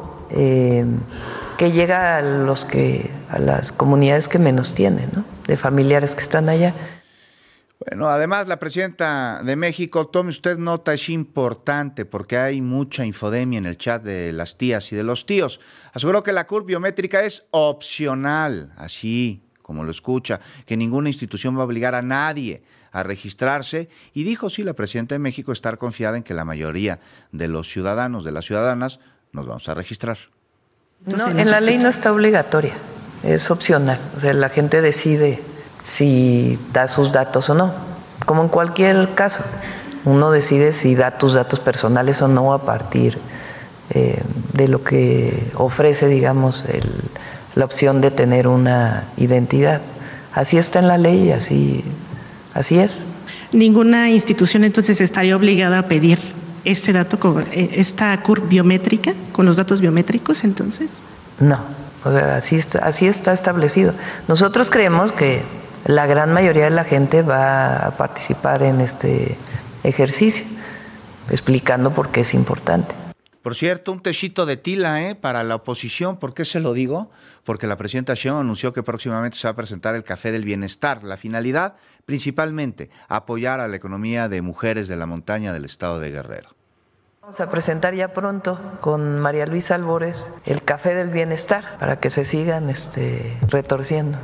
que llega a las comunidades que menos tienen, ¿no? De familiares que están allá. Bueno, además la presidenta de México, tome usted nota, es importante porque hay mucha infodemia en el chat de las tías y de los tíos. Aseguró que la curva biométrica es opcional, así como lo escucha, que ninguna institución va a obligar a nadie a registrarse, y dijo sí la presidenta de México estar confiada en que la mayoría de los ciudadanos, de las ciudadanas, nos vamos a registrar. No, en la ley no está obligatoria, es opcional, o sea, la gente decide si da sus datos o no, como en cualquier caso, uno decide si da tus datos personales o no a partir de lo que ofrece, digamos, la opción de tener una identidad. Así está en la ley y así es. ¿Ninguna institución entonces estaría obligada a pedir este dato, esta CURP biométrica, con los datos biométricos entonces? No, o sea, así está establecido. Nosotros creemos que la gran mayoría de la gente va a participar en este ejercicio, explicando por qué es importante. Por cierto, un techito de tila para la oposición. ¿Por qué se lo digo? Porque la presidenta Sheinbaum anunció que próximamente se va a presentar el Café del Bienestar. La finalidad, principalmente, apoyar a la economía de mujeres de la montaña del estado de Guerrero. Vamos a presentar ya pronto con María Luisa Albores el Café del Bienestar para que se sigan retorciendo.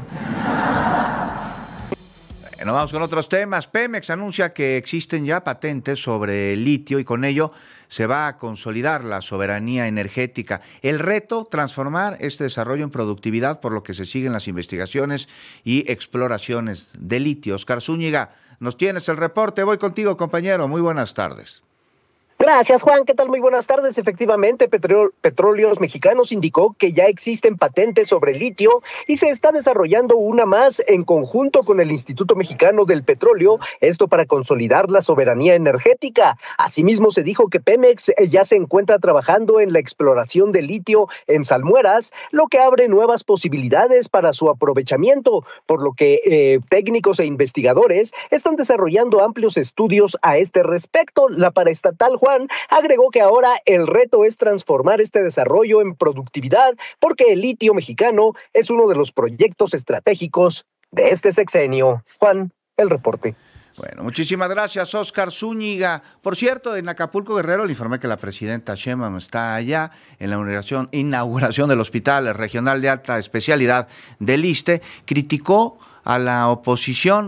Bueno, vamos con otros temas. Pemex anuncia que existen ya patentes sobre el litio y con ello se va a consolidar la soberanía energética. El reto, transformar este desarrollo en productividad, por lo que se siguen las investigaciones y exploraciones de litio. Oscar Zúñiga, nos tienes el reporte. Voy contigo, compañero. Muy buenas tardes. Gracias, Juan. ¿Qué tal? Muy buenas tardes. Efectivamente, Petróleos Mexicanos indicó que ya existen patentes sobre litio y se está desarrollando una más en conjunto con el Instituto Mexicano del Petróleo, esto para consolidar la soberanía energética. Asimismo, se dijo que Pemex ya se encuentra trabajando en la exploración de litio en salmueras, lo que abre nuevas posibilidades para su aprovechamiento, por lo que técnicos e investigadores están desarrollando amplios estudios a este respecto. La paraestatal, Juan, agregó que ahora el reto es transformar este desarrollo en productividad, porque el litio mexicano es uno de los proyectos estratégicos de este sexenio. Juan, el reporte. Bueno, muchísimas gracias, Oscar Zúñiga. Por cierto, en Acapulco, Guerrero, le informé que la presidenta Sheinbaum está allá en la inauguración del Hospital Regional de Alta Especialidad del ISSSTE. Criticó a la oposición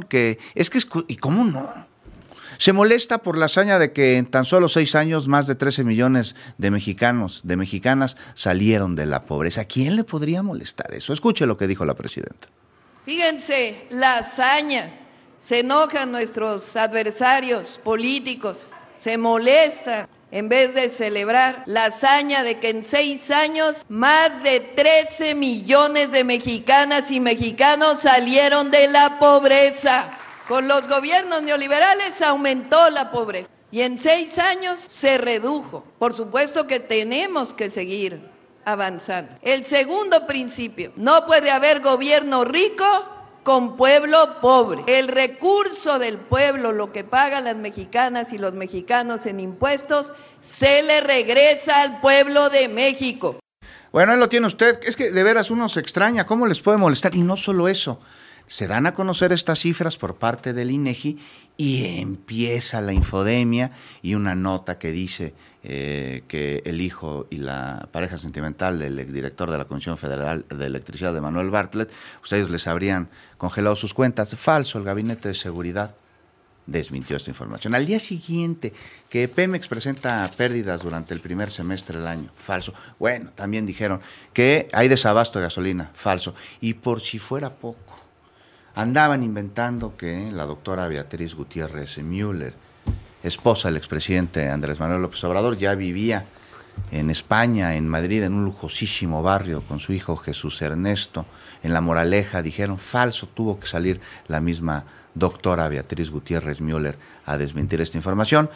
¿y cómo no? Se molesta por la hazaña de que en tan solo 6 años más de 13 millones de mexicanos, de mexicanas salieron de la pobreza. ¿A quién le podría molestar eso? Escuche lo que dijo la presidenta. Fíjense, la hazaña. Se enojan nuestros adversarios políticos, se molestan en vez de celebrar la hazaña de que en 6 años más de 13 millones de mexicanas y mexicanos salieron de la pobreza. Con los gobiernos neoliberales aumentó la pobreza y en 6 años se redujo. Por supuesto que tenemos que seguir avanzando. El segundo principio, no puede haber gobierno rico con pueblo pobre. El recurso del pueblo, lo que pagan las mexicanas y los mexicanos en impuestos, se le regresa al pueblo de México. Bueno, ahí lo tiene usted. Es que de veras uno se extraña. ¿Cómo les puede molestar? Y no solo eso. Se dan a conocer estas cifras por parte del INEGI y empieza la infodemia y una nota que dice que el hijo y la pareja sentimental del exdirector de la Comisión Federal de Electricidad, de Manuel Bartlett, pues ellos les habrían congelado sus cuentas. Falso, el Gabinete de Seguridad desmintió esta información. Al día siguiente, que Pemex presenta pérdidas durante el primer semestre del año, falso. Bueno, también dijeron que hay desabasto de gasolina, falso. Y por si fuera poco, andaban inventando que la doctora Beatriz Gutiérrez Müller, esposa del expresidente Andrés Manuel López Obrador, ya vivía en España, en Madrid, en un lujosísimo barrio con su hijo Jesús Ernesto, en La Moraleja. Dijeron, falso, tuvo que salir la misma doctora Beatriz Gutiérrez Müller a desmentir esta información.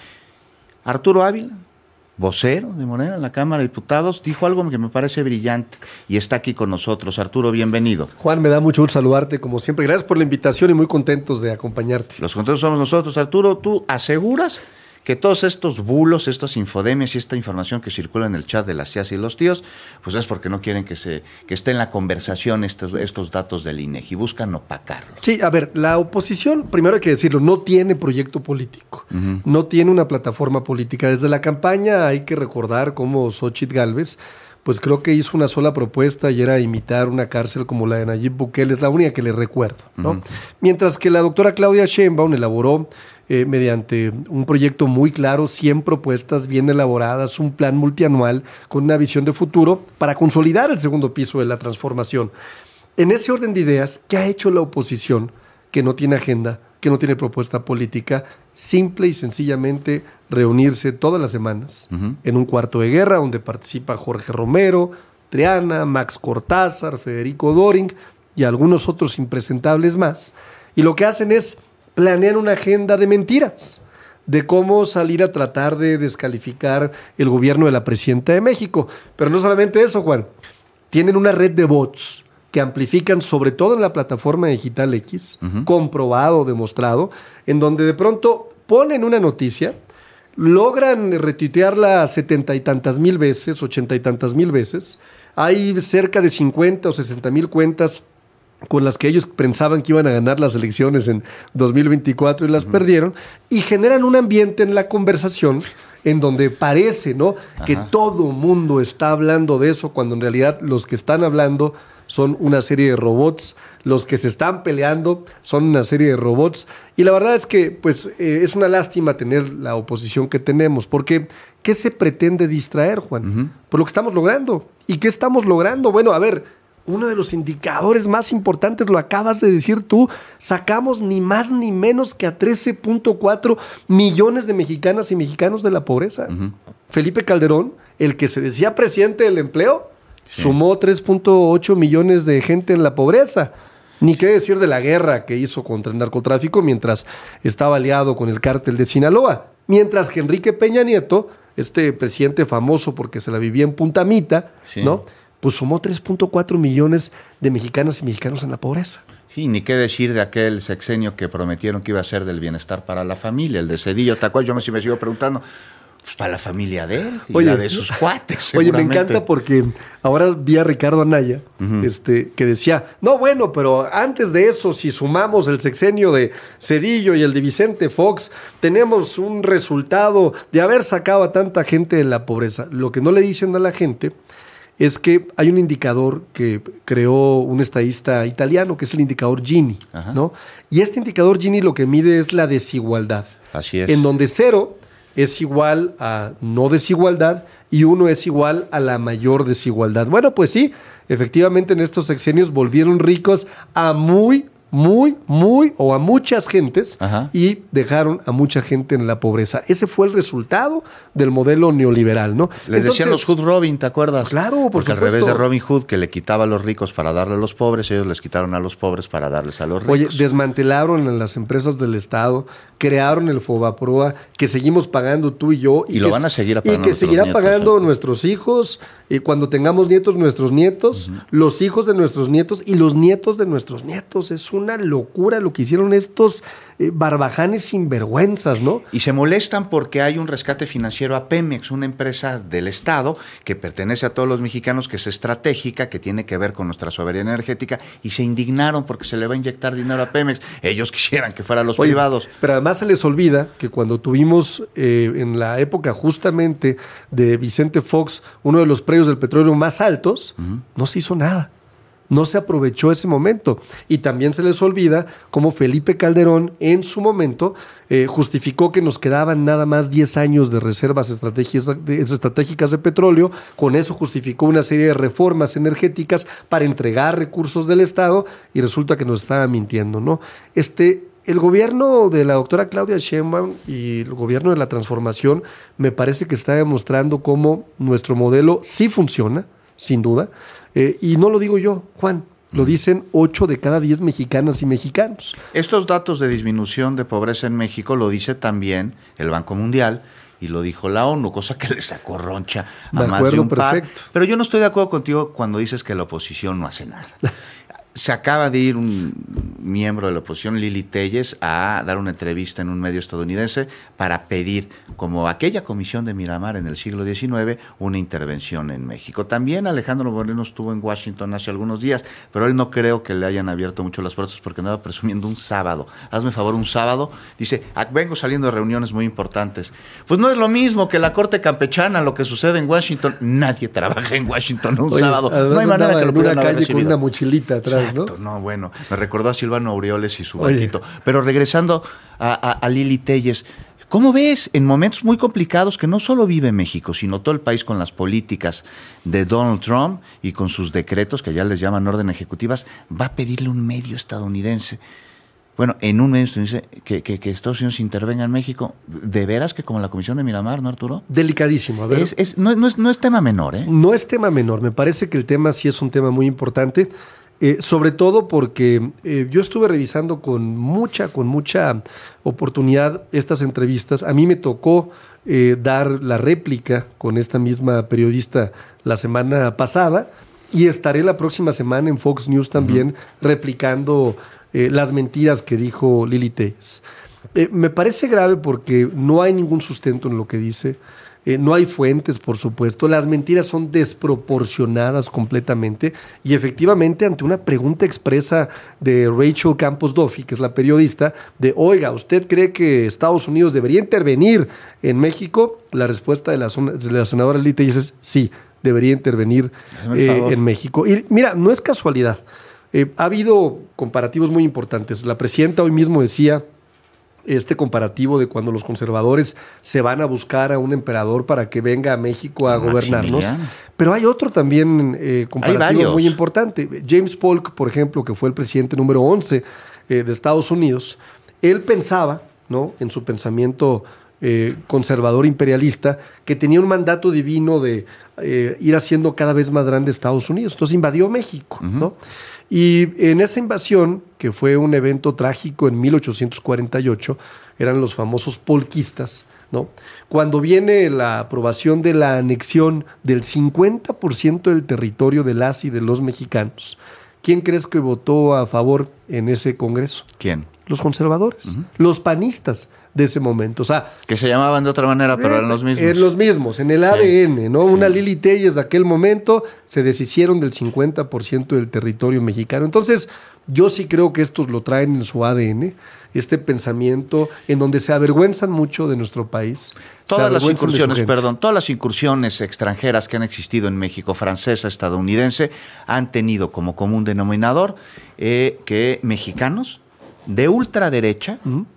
Arturo Ávila, vocero de Morena en la Cámara de Diputados, dijo algo que me parece brillante y está aquí con nosotros. Arturo, bienvenido. Juan, me da mucho gusto saludarte como siempre. Gracias por la invitación y muy contentos de acompañarte. Los contentos somos nosotros. Arturo, ¿tú aseguras que todos estos bulos, estas infodemias y esta información que circula en el chat de las tías y los tíos, pues es porque no quieren que esté en la conversación estos datos del INEGI, buscan opacarlos? Sí, a ver, la oposición, primero hay que decirlo, no tiene proyecto político, no tiene una plataforma política. Desde la campaña hay que recordar cómo Xóchitl Gálvez, pues creo que hizo una sola propuesta y era imitar una cárcel como la de Nayib Bukele, es la única que le recuerdo, ¿no? Mientras que la doctora Claudia Sheinbaum elaboró mediante un proyecto muy claro, 100 propuestas bien elaboradas, un plan multianual con una visión de futuro para consolidar el segundo piso de la transformación. En ese orden de ideas, ¿qué ha hecho la oposición que no tiene agenda, que no tiene propuesta política? Simple y sencillamente reunirse todas las semanas en un cuarto de guerra donde participa Jorge Romero, Triana, Max Cortázar, Federico Doring y algunos otros impresentables más. Y lo que hacen es planean una agenda de mentiras, de cómo salir a tratar de descalificar el gobierno de la presidenta de México. Pero no solamente eso, Juan, tienen una red de bots que amplifican, sobre todo en la plataforma digital X, comprobado, demostrado, en donde de pronto ponen una noticia, logran retuitearla 70 y tantas mil veces, 80 y tantas mil veces, hay cerca de 50 o 60 mil cuentas con las que ellos pensaban que iban a ganar las elecciones en 2024 y las perdieron, y generan un ambiente en la conversación en donde parece, ¿no?, que todo mundo está hablando de eso, cuando en realidad los que están hablando son una serie de robots, los que se están peleando son una serie de robots, y la verdad es que pues es una lástima tener la oposición que tenemos, porque ¿qué se pretende distraer, Juan? Por lo que estamos logrando. ¿Y qué estamos logrando? Bueno, a ver, uno de los indicadores más importantes, lo acabas de decir tú, sacamos ni más ni menos que a 13.4 millones de mexicanas y mexicanos de la pobreza. Felipe Calderón, el que se decía presidente del empleo, sumó 3.8 millones de gente en la pobreza. Ni qué decir de la guerra que hizo contra el narcotráfico mientras estaba aliado con el cártel de Sinaloa. Mientras que Enrique Peña Nieto, este presidente famoso porque se la vivía en Puntamita, ¿no?, pues sumó 3.4 millones de mexicanas y mexicanos en la pobreza. Sí, ni qué decir de aquel sexenio que prometieron que iba a ser del bienestar para la familia, el de Cedillo, tal cual. Yo me sigo preguntando, pues para la familia de él y la de sus cuates. Oye, me encanta porque ahora vi a Ricardo Anaya, que decía, no, bueno, pero antes de eso, si sumamos el sexenio de Cedillo y el de Vicente Fox, tenemos un resultado de haber sacado a tanta gente de la pobreza. Lo que no le dicen a la gente es que hay un indicador que creó un estadista italiano, que es el indicador Gini, ¿no? Y este indicador Gini lo que mide es la desigualdad. Así es. En donde 0 es igual a no desigualdad y 1 es igual a la mayor desigualdad. Bueno, pues sí, efectivamente en estos sexenios volvieron ricos a a muchas gentes y dejaron a mucha gente en la pobreza. Ese fue el resultado del modelo neoliberal, ¿no? Les decían los Hood Robin, ¿te acuerdas? Claro, porque supuesto. Al revés de Robin Hood, que le quitaba a los ricos para darle a los pobres, ellos les quitaron a los pobres para darles a los ricos. Oye, desmantelaron las empresas del Estado, crearon el Fobaproa, que seguimos pagando tú y yo. Y lo van a seguir pagando. Y que seguirá pagando nuestros hijos, cuando tengamos nietos, nuestros nietos, los hijos de nuestros nietos y los nietos de nuestros nietos. Es una locura lo que hicieron estos barbajanes sinvergüenzas, ¿no? Y se molestan porque hay un rescate financiero a Pemex, una empresa del Estado que pertenece a todos los mexicanos, que es estratégica, que tiene que ver con nuestra soberanía energética, y se indignaron porque se le va a inyectar dinero a Pemex. Ellos quisieran que fueran los privados. Pero además se les olvida que cuando tuvimos en la época justamente de Vicente Fox uno de los precios del petróleo más altos, no se hizo nada. No se aprovechó ese momento. Y también se les olvida cómo Felipe Calderón en su momento justificó que nos quedaban nada más 10 años de reservas estratégicas de petróleo. Con eso justificó una serie de reformas energéticas para entregar recursos del Estado y resulta que nos estaba mintiendo, ¿no? El gobierno de la doctora Claudia Sheinbaum y el gobierno de la transformación me parece que está demostrando cómo nuestro modelo sí funciona, sin duda, y no lo digo yo, Juan, lo dicen 8 de cada 10 mexicanas y mexicanos. Estos datos de disminución de pobreza en México lo dice también el Banco Mundial y lo dijo la ONU, cosa que le sacó roncha a más de un par. Pero yo no estoy de acuerdo contigo cuando dices que la oposición no hace nada. Se acaba de ir un miembro de la oposición, Lili Téllez, a dar una entrevista en un medio estadounidense para pedir, como aquella comisión de Miramar en el siglo XIX, una intervención en México. También Alejandro Moreno estuvo en Washington hace algunos días, pero él no creo que le hayan abierto mucho las puertas porque andaba presumiendo un sábado. Hazme favor, un sábado. Dice, vengo saliendo de reuniones muy importantes. Pues no es lo mismo que la corte campechana, lo que sucede en Washington. Nadie trabaja en Washington un sábado. No hay manera que lo pudieran haber recibido. Con una mochilita atrás. Exacto, ¿no? Bueno, me recordó a Silvano Aureoles y su banquito. Pero regresando a Lili Téllez, ¿cómo ves en momentos muy complicados que no solo vive México, sino todo el país con las políticas de Donald Trump y con sus decretos, que ya les llaman orden ejecutivas, va a pedirle un medio estadounidense? Bueno, en un medio estadounidense que Estados Unidos intervenga en México, ¿de veras que como la Comisión de Miramar, no, Arturo? Delicadísimo. A ver. No es tema menor, ¿eh? No es tema menor, me parece que el tema sí es un tema muy importante. Sobre todo porque yo estuve revisando con mucha oportunidad estas entrevistas. A mí me tocó dar la réplica con esta misma periodista la semana pasada y estaré la próxima semana en Fox News también replicando las mentiras que dijo Lili Téllez. Me parece grave porque no hay ningún sustento en lo que dice. No hay fuentes, por supuesto. Las mentiras son desproporcionadas completamente y efectivamente ante una pregunta expresa de Rachel Campos Duffy, que es la periodista, de oiga, ¿usted cree que Estados Unidos debería intervenir en México? La respuesta de la senadora Lili Téllez es sí, debería intervenir en México. Y mira, no es casualidad. Ha habido comparativos muy importantes. La presidenta hoy mismo decía este comparativo de cuando los conservadores se van a buscar a un emperador para que venga a México a gobernarnos. Pero hay otro también comparativo muy importante. James Polk, por ejemplo, que fue el presidente número 11 de Estados Unidos, él pensaba, ¿no?, en su pensamiento conservador imperialista, que tenía un mandato divino de ir haciendo cada vez más grande Estados Unidos. Entonces invadió México, ¿no? Y en esa invasión, que fue un evento trágico en 1848, eran los famosos polquistas, ¿no? Cuando viene la aprobación de la anexión del 50% del territorio de las y de los mexicanos, ¿quién crees que votó a favor en ese congreso? ¿Quién? Los conservadores, los panistas de ese momento. O sea, que se llamaban de otra manera, pero eran los mismos. Los mismos, en el ADN, ¿no? Sí. Una Lili Téllez de aquel momento se deshicieron del 50% del territorio mexicano. Entonces, yo sí creo que estos lo traen en su ADN, este pensamiento en donde se avergüenzan mucho de nuestro país. Todas las incursiones extranjeras que han existido en México, francesa, estadounidense, han tenido como común denominador que mexicanos de ultraderecha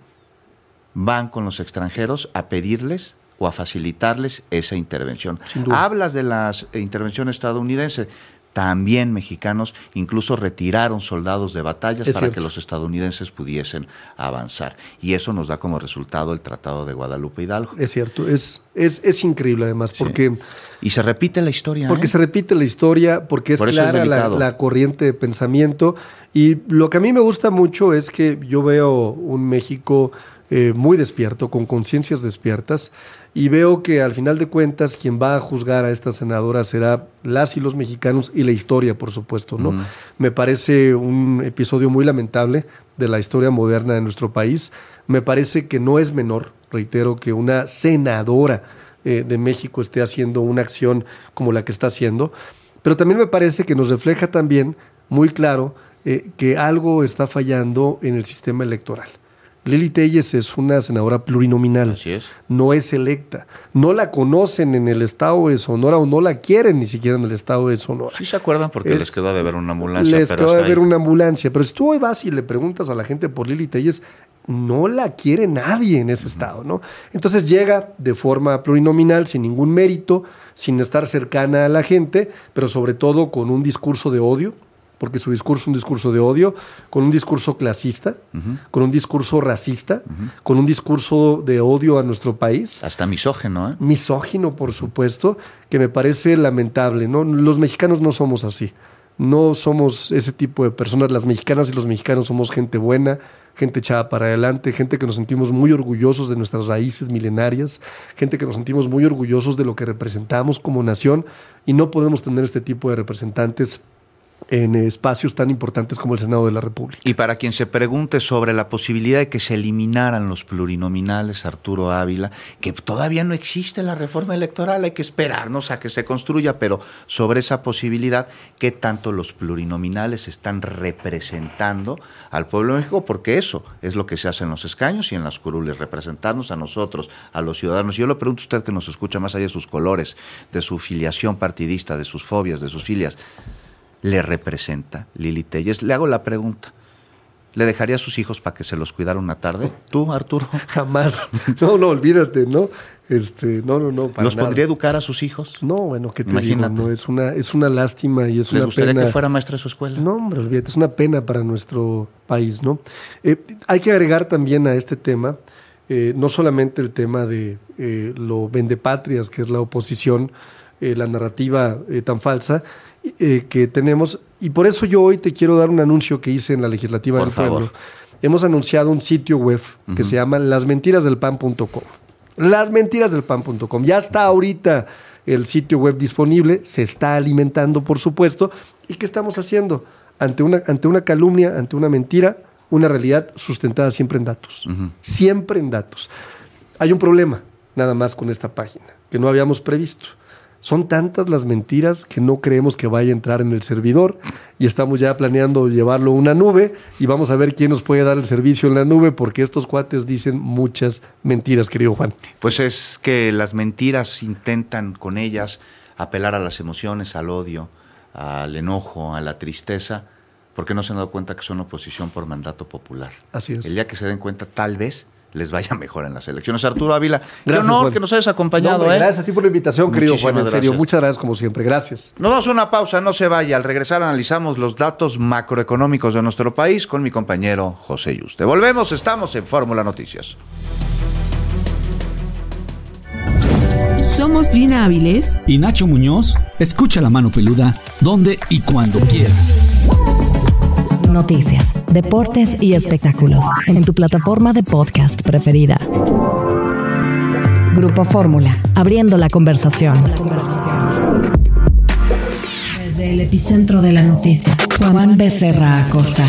van con los extranjeros a pedirles o a facilitarles esa intervención. Hablas de las intervenciones estadounidenses. También mexicanos incluso retiraron soldados de batallas para que los estadounidenses pudiesen avanzar. Y eso nos da como resultado el Tratado de Guadalupe Hidalgo. Es cierto, es increíble además, porque... Y se repite la historia. Porque se repite la historia, porque es clara la corriente de pensamiento. Y lo que a mí me gusta mucho es que yo veo un México muy despierto, con conciencias despiertas, y veo que al final de cuentas quien va a juzgar a esta senadora será las y los mexicanos y la historia, por supuesto, ¿no? Me parece un episodio muy lamentable de la historia moderna de nuestro país. Me parece que no es menor, reitero, que una senadora de México esté haciendo una acción como la que está haciendo, pero también me parece que nos refleja también muy claro que algo está fallando en el sistema electoral. Lili Téllez es una senadora plurinominal. Así es. No es electa. No la conocen en el estado de Sonora o no la quieren ni siquiera en el estado de Sonora. Sí se acuerdan porque les quedó de ver una ambulancia. Les quedó de ver una ambulancia. Pero si tú hoy vas y le preguntas a la gente por Lili Téllez, no la quiere nadie en ese estado, ¿no? Entonces llega de forma plurinominal, sin ningún mérito, sin estar cercana a la gente, pero sobre todo con un discurso de odio, porque su discurso es un discurso de odio, con un discurso clasista, con un discurso racista, con un discurso de odio a nuestro país. Hasta misógino, ¿eh? Misógino, por supuesto, que me parece lamentable, ¿no? Los mexicanos no somos así. No somos ese tipo de personas. Las mexicanas y los mexicanos somos gente buena, gente echada para adelante, gente que nos sentimos muy orgullosos de nuestras raíces milenarias, gente que nos sentimos muy orgullosos de lo que representamos como nación, y no podemos tener este tipo de representantes en espacios tan importantes como el Senado de la República. Y para quien se pregunte sobre la posibilidad de que se eliminaran los plurinominales, Arturo Ávila, que todavía no existe la reforma electoral, hay que esperarnos a que se construya, pero sobre esa posibilidad, ¿qué tanto los plurinominales están representando al pueblo de México? Porque eso es lo que se hace en los escaños y en las curules, representarnos a nosotros, a los ciudadanos. Yo le pregunto a usted que nos escucha, más allá de sus colores, de su filiación partidista, de sus fobias, de sus filias, ¿le representa Lili Téllez? Le hago la pregunta. ¿Le dejaría a sus hijos para que se los cuidara una tarde? ¿Tú, Arturo? Jamás. No, olvídate, ¿no? No. ¿Los podría educar a sus hijos? No, bueno, ¿qué te digo? No, es una lástima y es una pena. ¿Le gustaría que fuera maestra de su escuela? No, hombre, olvídate, es una pena para nuestro país, ¿no? Hay que agregar también a este tema, no solamente el tema de lo vendepatrias, que es la oposición, la narrativa tan falsa, que tenemos, y por eso yo hoy te quiero dar un anuncio que hice en la Legislativa del Pueblo. Hemos anunciado un sitio web que se llama lasmentirasdelpan.com. Lasmentirasdelpan.com. Ya está ahorita el sitio web disponible, se está alimentando, por supuesto. ¿Y qué estamos haciendo? Ante una calumnia, ante una mentira, una realidad sustentada siempre en datos. Siempre en datos. Hay un problema, nada más, con esta página, que no habíamos previsto. Son tantas las mentiras que no creemos que vaya a entrar en el servidor y estamos ya planeando llevarlo a una nube y vamos a ver quién nos puede dar el servicio en la nube, porque estos cuates dicen muchas mentiras, querido Juan. Pues es que las mentiras intentan con ellas apelar a las emociones, al odio, al enojo, a la tristeza, porque no se han dado cuenta que son oposición por mandato popular. Así es. El día que se den cuenta, tal vez les vaya mejor en las elecciones. Arturo Ávila, gracias, qué honor Juan, que nos hayas acompañado. Gracias a ti por la invitación, querido Juan, en serio. Gracias. Muchas gracias como siempre, gracias. Nos damos una pausa, no se vaya. Al regresar analizamos los datos macroeconómicos de nuestro país con mi compañero José Yuste. Volvemos, estamos en Fórmula Noticias. Somos Gina Áviles y Nacho Muñoz. Escucha La Mano Peluda donde y cuando quieras. Noticias, deportes y espectáculos en tu plataforma de podcast preferida. Grupo Fórmula, abriendo la conversación. Desde el epicentro de la noticia, Juan Becerra Acosta.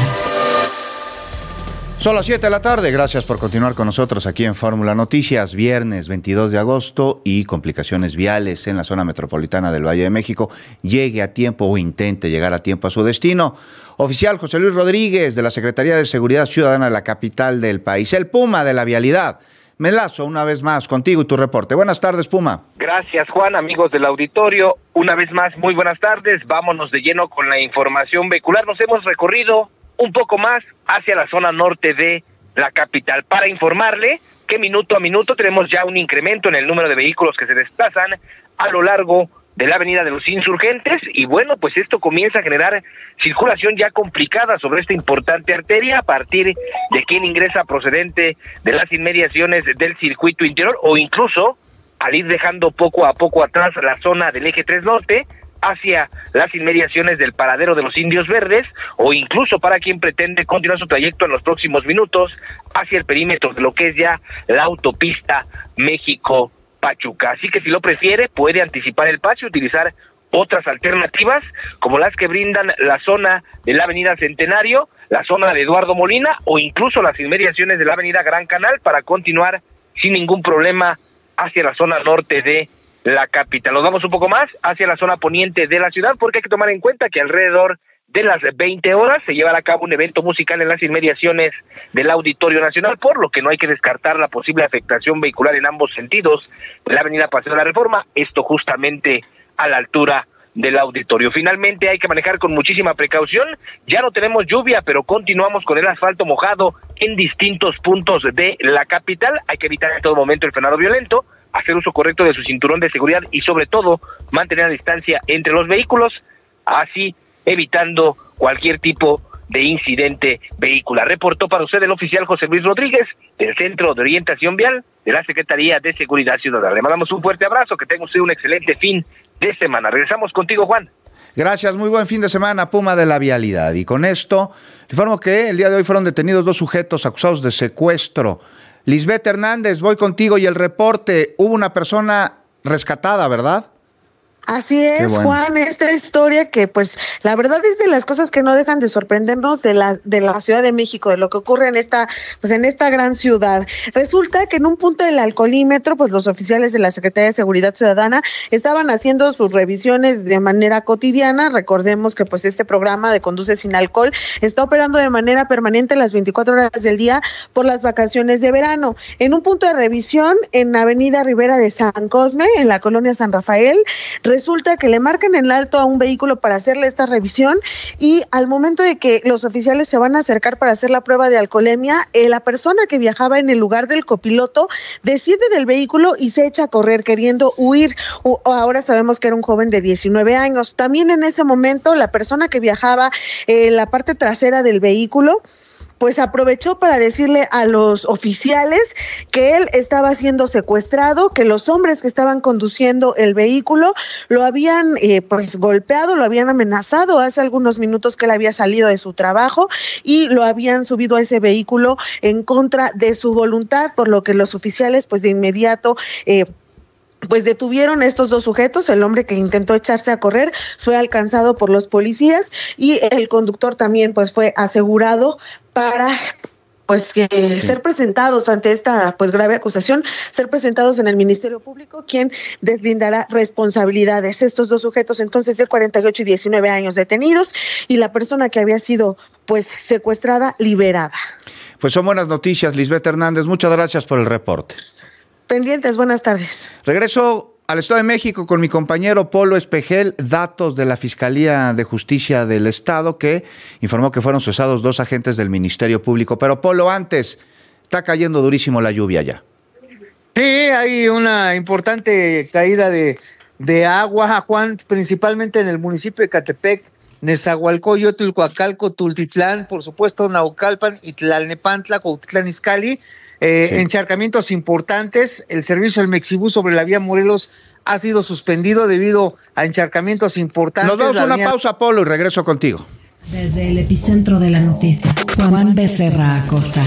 Son las 7 de la tarde, gracias por continuar con nosotros aquí en Fórmula Noticias, viernes 22 de agosto y complicaciones viales en la zona metropolitana del Valle de México. Llegue a tiempo o intente llegar a tiempo a su destino. Oficial José Luis Rodríguez de la Secretaría de Seguridad Ciudadana de la capital del país, el Puma de la vialidad. Me enlazo una vez más contigo y tu reporte. Buenas tardes, Puma. Gracias, Juan, amigos del auditorio. Una vez más, muy buenas tardes. Vámonos de lleno con la información vehicular. Nos hemos recorrido un poco más hacia la zona norte de la capital para informarle que minuto a minuto tenemos ya un incremento en el número de vehículos que se desplazan a lo largo de la avenida de los Insurgentes, y bueno, pues esto comienza a generar circulación ya complicada sobre esta importante arteria a partir de quien ingresa procedente de las inmediaciones del circuito interior, o incluso al ir dejando poco a poco atrás la zona del eje 3 norte hacia las inmediaciones del paradero de los Indios Verdes, o incluso para quien pretende continuar su trayecto en los próximos minutos hacia el perímetro de lo que es ya la autopista México-Pachuca. Así que si lo prefiere, puede anticipar el paso y utilizar otras alternativas, como las que brindan la zona de la avenida Centenario, la zona de Eduardo Molina, o incluso las inmediaciones de la avenida Gran Canal, para continuar sin ningún problema hacia la zona norte de la capital. Nos vamos un poco más hacia la zona poniente de la ciudad, porque hay que tomar en cuenta que alrededor de las 20 horas se llevará a cabo un evento musical en las inmediaciones del Auditorio Nacional, por lo que no hay que descartar la posible afectación vehicular en ambos sentidos de la avenida Paseo de la Reforma, esto justamente a la altura del auditorio. Finalmente hay que manejar con muchísima precaución, ya no tenemos lluvia, pero continuamos con el asfalto mojado en distintos puntos de la capital, hay que evitar en todo momento el frenado violento, hacer uso correcto de su cinturón de seguridad y sobre todo mantener la distancia entre los vehículos, así evitando cualquier tipo de incidente vehicular. Reportó para usted el oficial José Luis Rodríguez del Centro de Orientación Vial de la Secretaría de Seguridad Ciudadana. Le mandamos un fuerte abrazo, que tenga usted un excelente fin de semana. Regresamos contigo, Juan. Gracias, muy buen fin de semana, Puma de la Vialidad. Y con esto, informo que el día de hoy fueron detenidos 2 sujetos acusados de secuestro. Lisbeth Hernández, voy contigo y el reporte. Hubo una persona rescatada, ¿verdad? Así es, bueno, Juan, esta historia que pues la verdad es de las cosas que no dejan de sorprendernos de la Ciudad de México, de lo que ocurre en esta gran ciudad. Resulta que en un punto del alcoholímetro, pues los oficiales de la Secretaría de Seguridad Ciudadana estaban haciendo sus revisiones de manera cotidiana. Recordemos que pues este programa de Conduce Sin Alcohol está operando de manera permanente las 24 horas del día por las vacaciones de verano. En un punto de revisión en Avenida Rivera de San Cosme, en la colonia San Rafael, resulta que le marcan el alto a un vehículo para hacerle esta revisión y al momento de que los oficiales se van a acercar para hacer la prueba de alcoholemia, la persona que viajaba en el lugar del copiloto desciende del vehículo y se echa a correr queriendo huir. Ahora sabemos que era un joven de 19 años. También en ese momento la persona que viajaba en la parte trasera del vehículo pues aprovechó para decirle a los oficiales que él estaba siendo secuestrado, que los hombres que estaban conduciendo el vehículo lo habían pues golpeado, lo habían amenazado hace algunos minutos que él había salido de su trabajo y lo habían subido a ese vehículo en contra de su voluntad, por lo que los oficiales pues de inmediato pues detuvieron a estos 2 sujetos. El hombre que intentó echarse a correr fue alcanzado por los policías y el conductor también pues fue asegurado para pues ser presentados ante esta pues grave acusación, ser presentados en el Ministerio Público, quien deslindará responsabilidades. Estos 2 sujetos entonces de 48 y 19 años detenidos y la persona que había sido pues secuestrada liberada. Pues son buenas noticias, Lisbeth Hernández, muchas gracias por el reporte. Pendientes, buenas tardes. Regreso al Estado de México con mi compañero Polo Espejel, datos de la Fiscalía de Justicia del Estado que informó que fueron cesados 2 agentes del Ministerio Público. Pero Polo, antes, está cayendo durísimo la lluvia ya. Sí, hay una importante caída de agua, Juan, principalmente en el municipio de Ecatepec, Nezahualcóyotl, Coacalco, Tultitlán, por supuesto Naucalpan y Tlalnepantla, Cuautitlán Izcalli. Encharcamientos importantes. El servicio del Mexibus sobre la vía Morelos ha sido suspendido debido a encharcamientos importantes. Nos vamos a una pausa, Polo, y regreso contigo. Desde el epicentro de la noticia, Juan Becerra Acosta.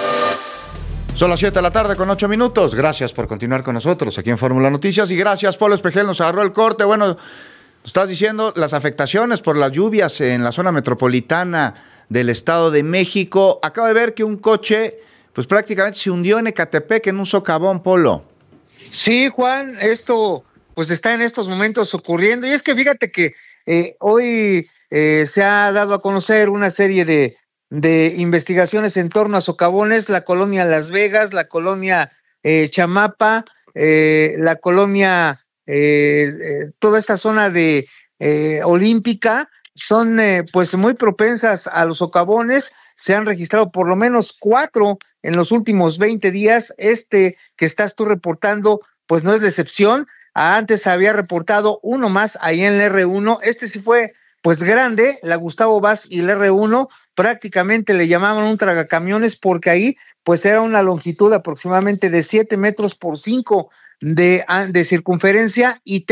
Son las 7 de la tarde con 8 minutos. Gracias por continuar con nosotros aquí en Fórmula Noticias y gracias, Polo Espejel, nos agarró el corte. Bueno, estás diciendo las afectaciones por las lluvias en la zona metropolitana del Estado de México. Acabo de ver que un coche pues prácticamente se hundió en Ecatepec en un socavón, Polo. Sí, Juan, esto pues está en estos momentos ocurriendo. Y es que fíjate que hoy se ha dado a conocer una serie de investigaciones en torno a socavones, la colonia Las Vegas, la colonia Chamapa, la colonia, toda esta zona de Olímpica, son pues muy propensas a los socavones. Se han registrado por lo menos 4 en los últimos 20 días. Este que estás tú reportando, pues no es la excepción. Antes había reportado uno más ahí en el R1. Este sí fue pues grande, la Gustavo Vaz y el R1, prácticamente le llamaban un tragacamiones porque ahí pues era una longitud aproximadamente de 7 metros por 5 de circunferencia y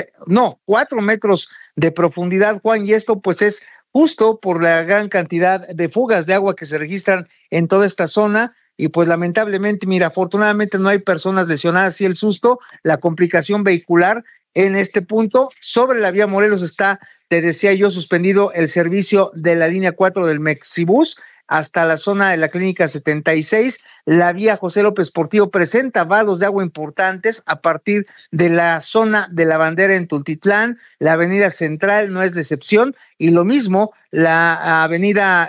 4 metros de profundidad, Juan, y esto pues es justo por la gran cantidad de fugas de agua que se registran en toda esta zona. Y pues lamentablemente, mira, afortunadamente no hay personas lesionadas, y el susto, la complicación vehicular en este punto. Sobre la vía Morelos está, te decía yo, suspendido el servicio de la línea 4 del Mexibus. hasta la zona de la Clínica 76. La vía José López Portillo presenta vados de agua importantes a partir de la zona de la Bandera en Tultitlán. La avenida Central no es la excepción, y lo mismo la avenida,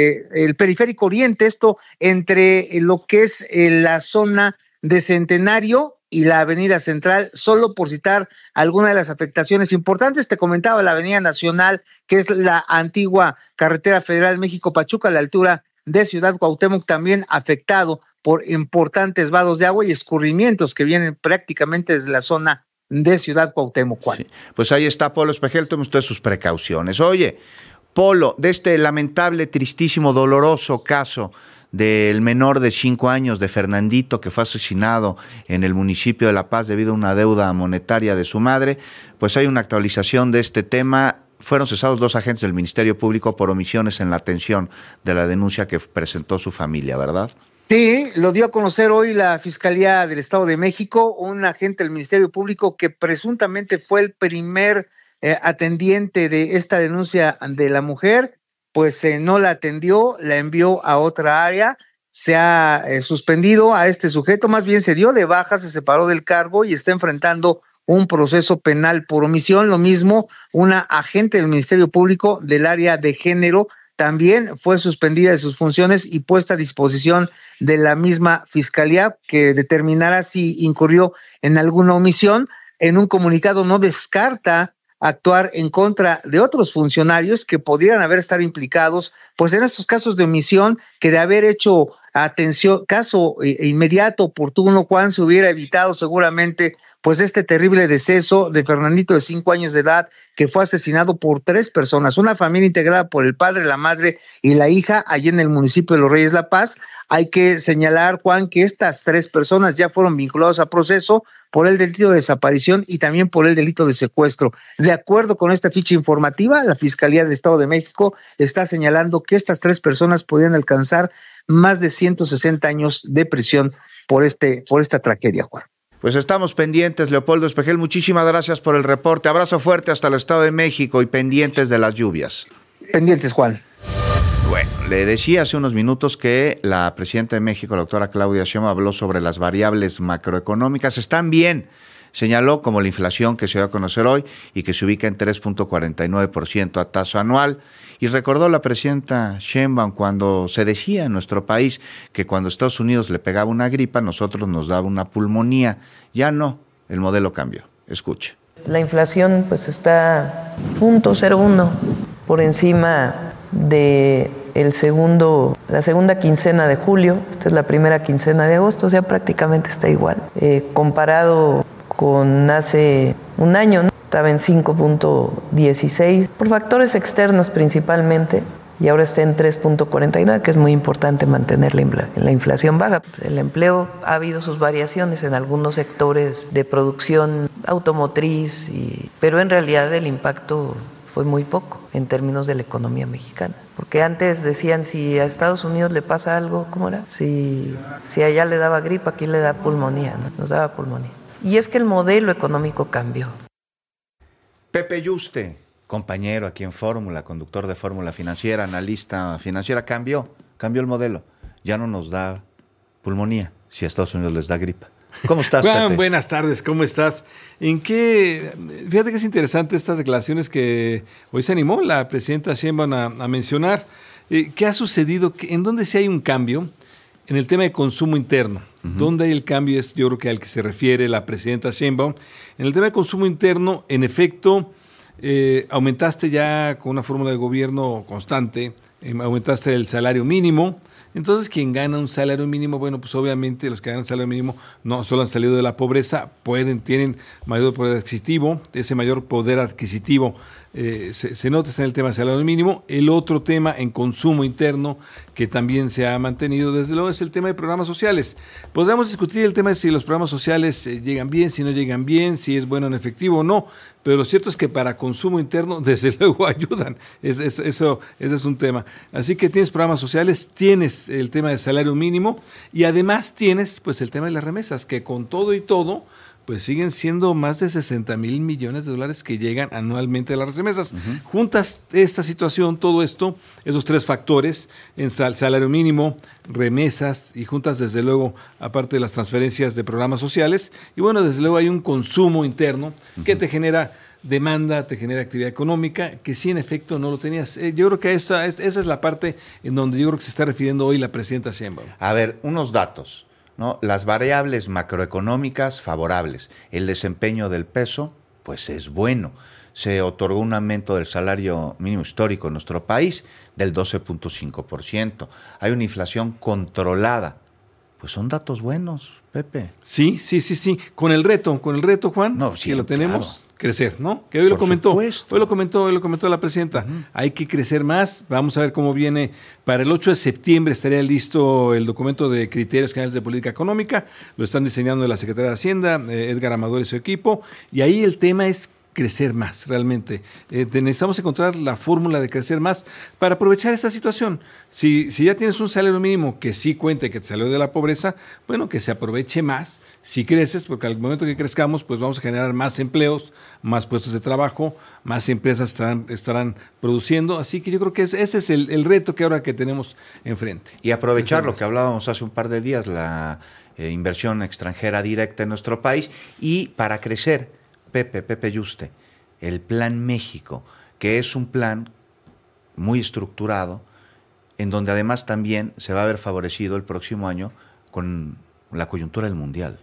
el Periférico Oriente, esto entre lo que es la zona de Centenario y la avenida Central, solo por citar algunas de las afectaciones importantes. Te comentaba la avenida Nacional, que es la antigua carretera federal México-Pachuca, a la altura de Ciudad Cuauhtémoc, también afectado por importantes vados de agua y escurrimientos que vienen prácticamente desde la zona de Ciudad Cuauhtémoc. Sí. Pues ahí está Polo Espejel, tome usted sus precauciones. Oye, Polo, de este lamentable, tristísimo, doloroso caso del menor de 5 años, de Fernandito, que fue asesinado en el municipio de La Paz debido a una deuda monetaria de su madre, pues hay una actualización de este tema. Fueron cesados 2 agentes del Ministerio Público por omisiones en la atención de la denuncia que presentó su familia, ¿verdad? Sí, lo dio a conocer hoy la Fiscalía del Estado de México, un agente del Ministerio Público que presuntamente fue el primer atendiente de esta denuncia de la mujer, pues no la atendió, la envió a otra área. Se ha suspendido a este sujeto, más bien se dio de baja, se separó del cargo y está enfrentando un proceso penal por omisión. Lo mismo, una agente del Ministerio Público del área de género también fue suspendida de sus funciones y puesta a disposición de la misma Fiscalía, que determinará si incurrió en alguna omisión. En un comunicado no descarta actuar en contra de otros funcionarios que pudieran haber estado implicados, pues en estos casos de omisión, que de haber hecho atención, caso inmediato, oportuno, Juan, se hubiera evitado seguramente pues este terrible deceso de Fernandito, de 5 años de edad, que fue asesinado por 3 personas, una familia integrada por el padre, la madre y la hija, allí en el municipio de Los Reyes La Paz. Hay que señalar, Juan, que estas 3 personas ya fueron vinculadas a proceso por el delito de desaparición y también por el delito de secuestro. De acuerdo con esta ficha informativa, la Fiscalía del Estado de México está señalando que estas 3 personas podrían alcanzar más de 160 años de prisión por esta tragedia, Juan. Pues estamos pendientes, Leopoldo Espejel, muchísimas gracias por el reporte. Abrazo fuerte hasta el Estado de México y pendientes de las lluvias. Pendientes, Juan. Bueno, le decía hace unos minutos que la presidenta de México, la doctora Claudia Sheinbaum, habló sobre las variables macroeconómicas. Están bien, señaló, como la inflación que se dio a conocer hoy y que se ubica en 3.49% a tasa anual. Y recordó la presidenta Sheinbaum cuando se decía en nuestro país que cuando Estados Unidos le pegaba una gripa, nosotros nos daba una pulmonía. Ya no, el modelo cambió. Escuche. La inflación pues está 0.01 por encima de la segunda quincena de julio. Esta es la primera quincena de agosto, o sea, prácticamente está igual. Comparado con hace un año, ¿no? Estaba en 5.16 por factores externos principalmente, y ahora está en 3.49, que es muy importante mantener la inflación baja. El empleo ha habido sus variaciones en algunos sectores de producción automotriz, pero en realidad el impacto fue muy poco en términos de la economía mexicana. Porque antes decían, si a Estados Unidos le pasa algo, ¿cómo era? Si allá le daba gripa, aquí le da pulmonía, ¿no? Nos daba pulmonía. Y es que el modelo económico cambió. Pepe Yuste, compañero aquí en Fórmula, conductor de Fórmula Financiera, analista financiera, cambió el modelo. Ya no nos da pulmonía si a Estados Unidos les da gripa. ¿Cómo estás, Pepe? Buenas tardes, ¿cómo estás? Fíjate que es interesante estas declaraciones que hoy se animó la presidenta Sheinbaum a mencionar. ¿Qué ha sucedido? ¿En dónde sí hay un cambio? En el tema de consumo interno. ¿Dónde hay el cambio? Es yo creo que al que se refiere la presidenta Sheinbaum. En el tema de consumo interno, en efecto, aumentaste ya con una fórmula de gobierno constante, aumentaste el salario mínimo. Entonces, quien gana un salario mínimo, bueno, pues obviamente los que ganan un salario mínimo no solo han salido de la pobreza, tienen mayor poder adquisitivo. Ese mayor poder adquisitivo se nota en el tema del salario mínimo. El otro tema en consumo interno que también se ha mantenido, desde luego, es el tema de programas sociales. Podríamos discutir el tema de si los programas sociales llegan bien, si no llegan bien, si es bueno en efectivo o no, pero lo cierto es que para consumo interno, desde luego, ayudan. Ese es un tema. Así que tienes programas sociales, tienes el tema del salario mínimo y además tienes pues el tema de las remesas, que con todo y todo, pues siguen siendo más de 60,000 millones de dólares que llegan anualmente a las remesas. Juntas esta situación, todo esto, esos tres factores, el salario mínimo, remesas y juntas desde luego, aparte de las transferencias de programas sociales, y bueno, desde luego hay un consumo interno que te genera demanda, te genera actividad económica, que sí en efecto no lo tenías. Yo creo que esa es la parte en donde yo creo que se está refiriendo hoy la presidenta Sheinbaum. A ver, unos datos, ¿no? Las variables macroeconómicas favorables, el desempeño del peso, pues es bueno. Se otorgó un aumento del salario mínimo histórico en nuestro país del 12.5%. Hay una inflación controlada. Pues son datos buenos, Pepe. Sí. Con el reto, Juan, no, sí, que lo tenemos. Claro. Crecer, ¿no? Que hoy lo comentó la presidenta. Hay que crecer más. Vamos a ver cómo viene. Para el 8 de septiembre estaría listo el documento de criterios generales de política económica. Lo están diseñando la Secretaría de Hacienda, Edgar Amador y su equipo. Y ahí el tema es crecer más, realmente. Necesitamos encontrar la fórmula de crecer más para aprovechar esta situación. Si ya tienes un salario mínimo que sí cuente que te salió de la pobreza, bueno, que se aproveche más. Si creces, porque al momento que crezcamos, pues vamos a generar más empleos, más puestos de trabajo, más empresas estarán produciendo. Así que yo creo que ese es el reto que ahora que tenemos enfrente. Y aprovechar lo que hablábamos hace un par de días, la inversión extranjera directa en nuestro país, y para crecer, Pepe Yuste, el Plan México, que es un plan muy estructurado, en donde además también se va a ver favorecido el próximo año con la coyuntura del Mundial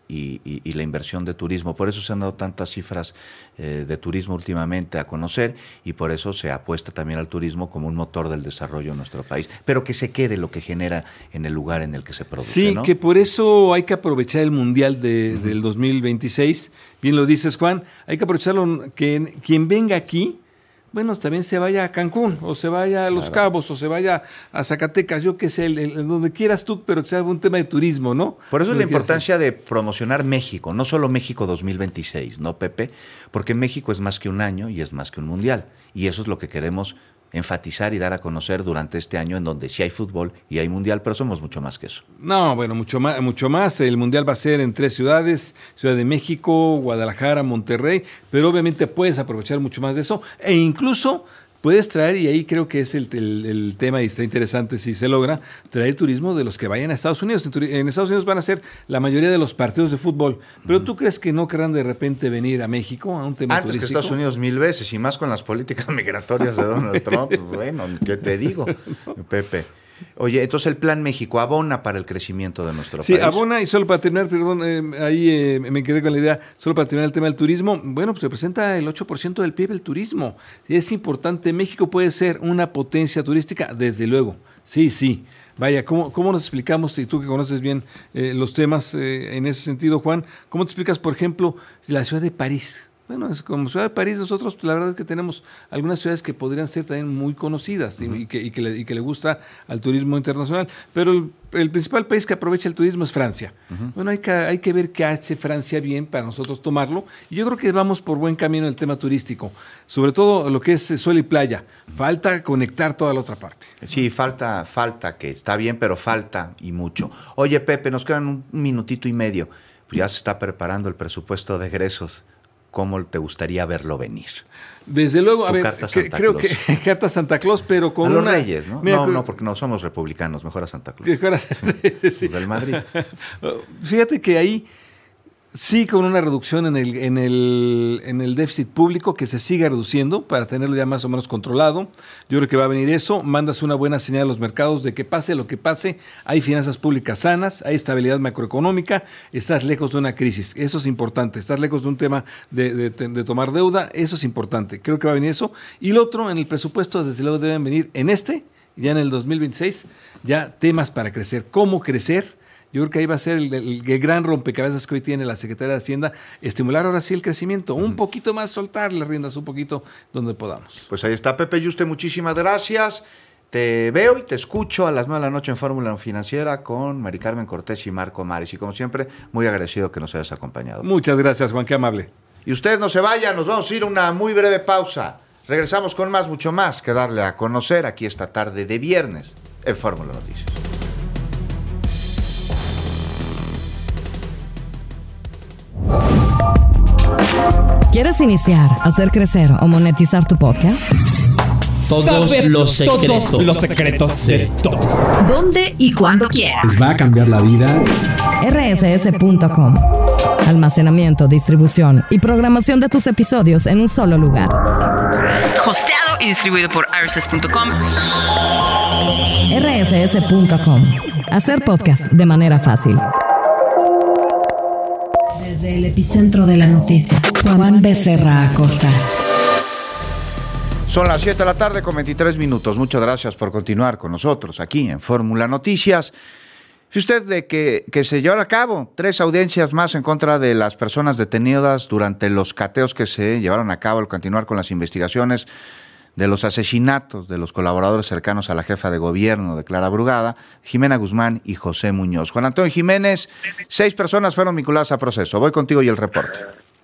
y la inversión de turismo. Por eso se han dado tantas cifras de turismo últimamente a conocer, y por eso se apuesta también al turismo como un motor del desarrollo en nuestro país. Pero que se quede lo que genera en el lugar en el que se produce. Sí, ¿no? Que por eso hay que aprovechar el Mundial del 2026. Bien lo dices, Juan. Hay que aprovecharlo, que quien venga aquí, bueno, también se vaya a Cancún, o se vaya a Los Cabos, o se vaya a Zacatecas, yo qué sé, donde quieras tú, pero que sea un tema de turismo, ¿no? Por eso es la importancia de promocionar México, no solo México 2026, ¿no, Pepe? Porque México es más que un año y es más que un mundial, y eso es lo que queremos enfatizar y dar a conocer durante este año, en donde sí hay fútbol y hay mundial, pero somos mucho más que eso. No, bueno, mucho más. El mundial va a ser en 3 ciudades, Ciudad de México, Guadalajara, Monterrey, pero obviamente puedes aprovechar mucho más de eso, e incluso puedes traer, y ahí creo que es el tema, y está interesante si se logra, traer turismo de los que vayan a Estados Unidos. En Estados Unidos van a ser la mayoría de los partidos de fútbol, pero ¿tú crees que no querrán de repente venir a México a un tema Antes turístico? Que Estados Unidos 1000 veces, y más con las políticas migratorias de Donald Trump. Bueno, ¿qué te digo, Pepe? Oye, entonces el Plan México abona para el crecimiento de nuestro país. Sí, abona, y solo para terminar, perdón, ahí me quedé con la idea, solo para terminar el tema del turismo, bueno, pues representa el 8% del PIB el turismo. Es importante, México puede ser una potencia turística, desde luego, sí. Vaya, ¿cómo nos explicamos, y tú que conoces bien los temas en ese sentido, Juan, cómo te explicas, por ejemplo, la ciudad de París? Bueno, como ciudad de París, nosotros la verdad es que tenemos algunas ciudades que podrían ser también muy conocidas y que le gusta al turismo internacional, pero el principal país que aprovecha el turismo es Francia. Bueno, hay que ver qué hace Francia bien para nosotros tomarlo, y yo creo que vamos por buen camino en el tema turístico, sobre todo lo que es sol y playa. Falta conectar toda la otra parte. Sí, falta que está bien, pero falta y mucho. Oye, Pepe, nos quedan un minutito y medio. Pues ya se está preparando el presupuesto de egresos. ¿Cómo te gustaría verlo venir? Desde luego, a ver, creo que carta Santa Claus, pero con a los Reyes, ¿no? Mira, no, porque no somos republicanos, mejor a Santa Claus. Sí. Del Madrid. Fíjate que ahí sí, con una reducción en el déficit público, que se siga reduciendo para tenerlo ya más o menos controlado. Yo creo que va a venir eso. Mandas una buena señal a los mercados de que pase lo que pase, hay finanzas públicas sanas, hay estabilidad macroeconómica, estás lejos de una crisis. Eso es importante. Estás lejos de un tema de tomar deuda. Eso es importante. Creo que va a venir eso. Y lo otro, en el presupuesto, desde luego deben venir ya en el 2026, ya temas para crecer. ¿Cómo crecer? Yo creo que ahí va a ser el gran rompecabezas que hoy tiene la Secretaría de Hacienda, estimular ahora sí el crecimiento, un poquito más, soltar las riendas un poquito donde podamos. Pues ahí está, Pepe Yuste, muchísimas gracias. Te veo y te escucho a las 9 de la noche en Fórmula Financiera con Mari Carmen Cortés y Marco Mares. Y como siempre, muy agradecido que nos hayas acompañado. Muchas gracias, Juan, qué amable. Y ustedes no se vayan, nos vamos a ir a una muy breve pausa. Regresamos con mucho más que darle a conocer aquí esta tarde de viernes en Fórmula Noticias. ¿Quieres iniciar, hacer crecer o monetizar tu podcast? Todos los secretos de todos. ¿Dónde y cuándo quieras? ¿Les va a cambiar la vida? rss.com. Almacenamiento, distribución y programación de tus episodios en un solo lugar. Hosteado y distribuido por rss.com. rss.com. Hacer podcast de manera fácil. Desde el epicentro de la noticia, Juan Becerra Acosta. Son las 7 de la tarde con 23 minutos. Muchas gracias por continuar con nosotros aquí en Fórmula Noticias. Fíjese usted de que se llevaron a cabo 3 audiencias más en contra de las personas detenidas durante los cateos que se llevaron a cabo al continuar con las investigaciones de los asesinatos de los colaboradores cercanos a la jefa de gobierno de Clara Brugada, Jimena Guzmán y José Muñoz. Juan Antonio Jiménez, 6 personas fueron vinculadas a proceso. Voy contigo y el reporte.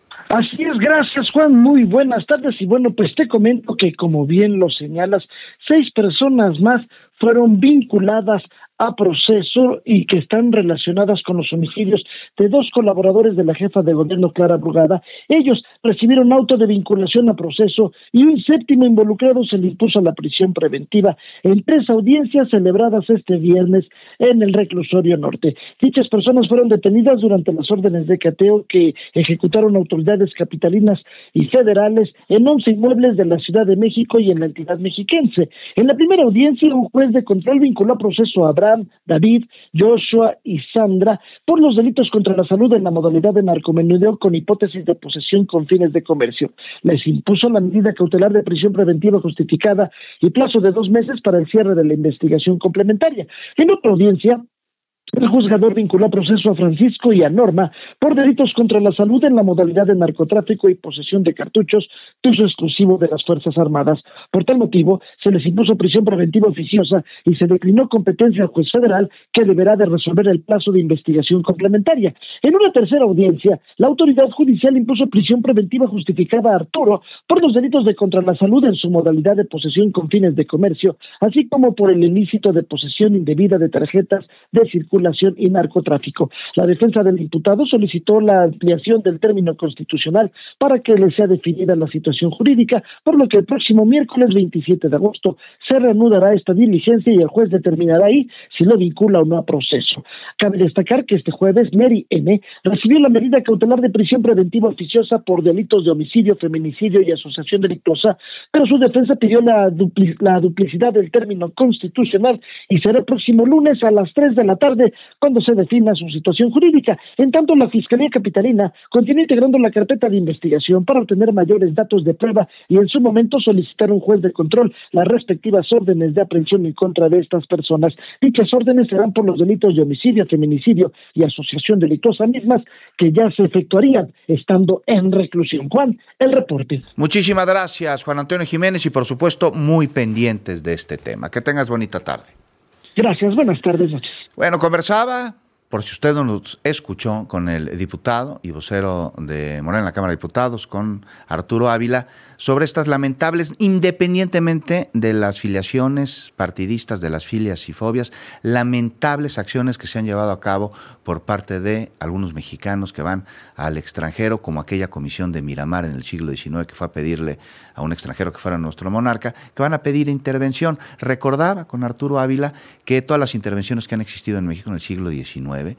Así es, gracias Juan, muy buenas tardes y bueno, pues te comento que como bien lo señalas, 6 personas más fueron vinculadas a proceso y que están relacionadas con los homicidios de 2 colaboradores de la jefa de gobierno Clara Brugada. Ellos recibieron auto de vinculación a proceso y un 7º involucrado se le impuso la prisión preventiva en 3 audiencias celebradas este viernes en el reclusorio norte. Dichas personas fueron detenidas durante las órdenes de cateo que ejecutaron autoridades capitalinas y federales en 11 inmuebles de la Ciudad de México y en la entidad mexiquense. En la primera audiencia, un juez de control vinculó a proceso a Abraham, David, Joshua y Sandra por los delitos contra la salud en la modalidad de narcomenudeo con hipótesis de posesión con fines de comercio. Les impuso la medida cautelar de prisión preventiva justificada y plazo de 2 meses para el cierre de la investigación complementaria. En otra audiencia, el juzgador vinculó a proceso a Francisco y a Norma por delitos contra la salud en la modalidad de narcotráfico y posesión de cartuchos de uso exclusivo de las Fuerzas Armadas. Por tal motivo, se les impuso prisión preventiva oficiosa y se declinó competencia al juez federal que deberá de resolver el plazo de investigación complementaria. En una tercera audiencia, la autoridad judicial impuso prisión preventiva justificada a Arturo por los delitos de contra la salud en su modalidad de posesión con fines de comercio, así como por el ilícito de posesión indebida de tarjetas de circulación y narcotráfico. La defensa del imputado solicitó la ampliación del término constitucional para que le sea definida la situación jurídica, por lo que el próximo miércoles 27 de agosto se reanudará esta diligencia y el juez determinará ahí si lo vincula o no a proceso. Cabe destacar que este jueves Mary M. recibió la medida cautelar de prisión preventiva oficiosa por delitos de homicidio, feminicidio y asociación delictuosa, pero su defensa pidió la duplicidad del término constitucional y será el próximo lunes a las 3 de la tarde cuando se defina su situación jurídica. En tanto, la Fiscalía Capitalina continúa integrando la carpeta de investigación para obtener mayores datos de prueba y en su momento solicitar a un juez de control las respectivas órdenes de aprehensión en contra de estas personas. Dichas órdenes serán por los delitos de homicidio, feminicidio y asociación delictuosa mismas que ya se efectuarían estando en reclusión. Juan, el reporte. Muchísimas gracias, Juan Antonio Jiménez, y por supuesto muy pendientes de este tema. Que tengas bonita tarde. Gracias, buenas tardes, noches. Bueno, conversaba, por si usted no nos escuchó, con el diputado y vocero de Morena en la Cámara de Diputados, con Arturo Ávila, sobre estas lamentables, independientemente de las filiaciones partidistas, de las filias y fobias, lamentables acciones que se han llevado a cabo por parte de algunos mexicanos que van al extranjero, como aquella comisión de Miramar en el siglo XIX que fue a pedirle a un extranjero que fuera nuestro monarca, que van a pedir intervención. Recordaba con Arturo Ávila que todas las intervenciones que han existido en México en el siglo XIX,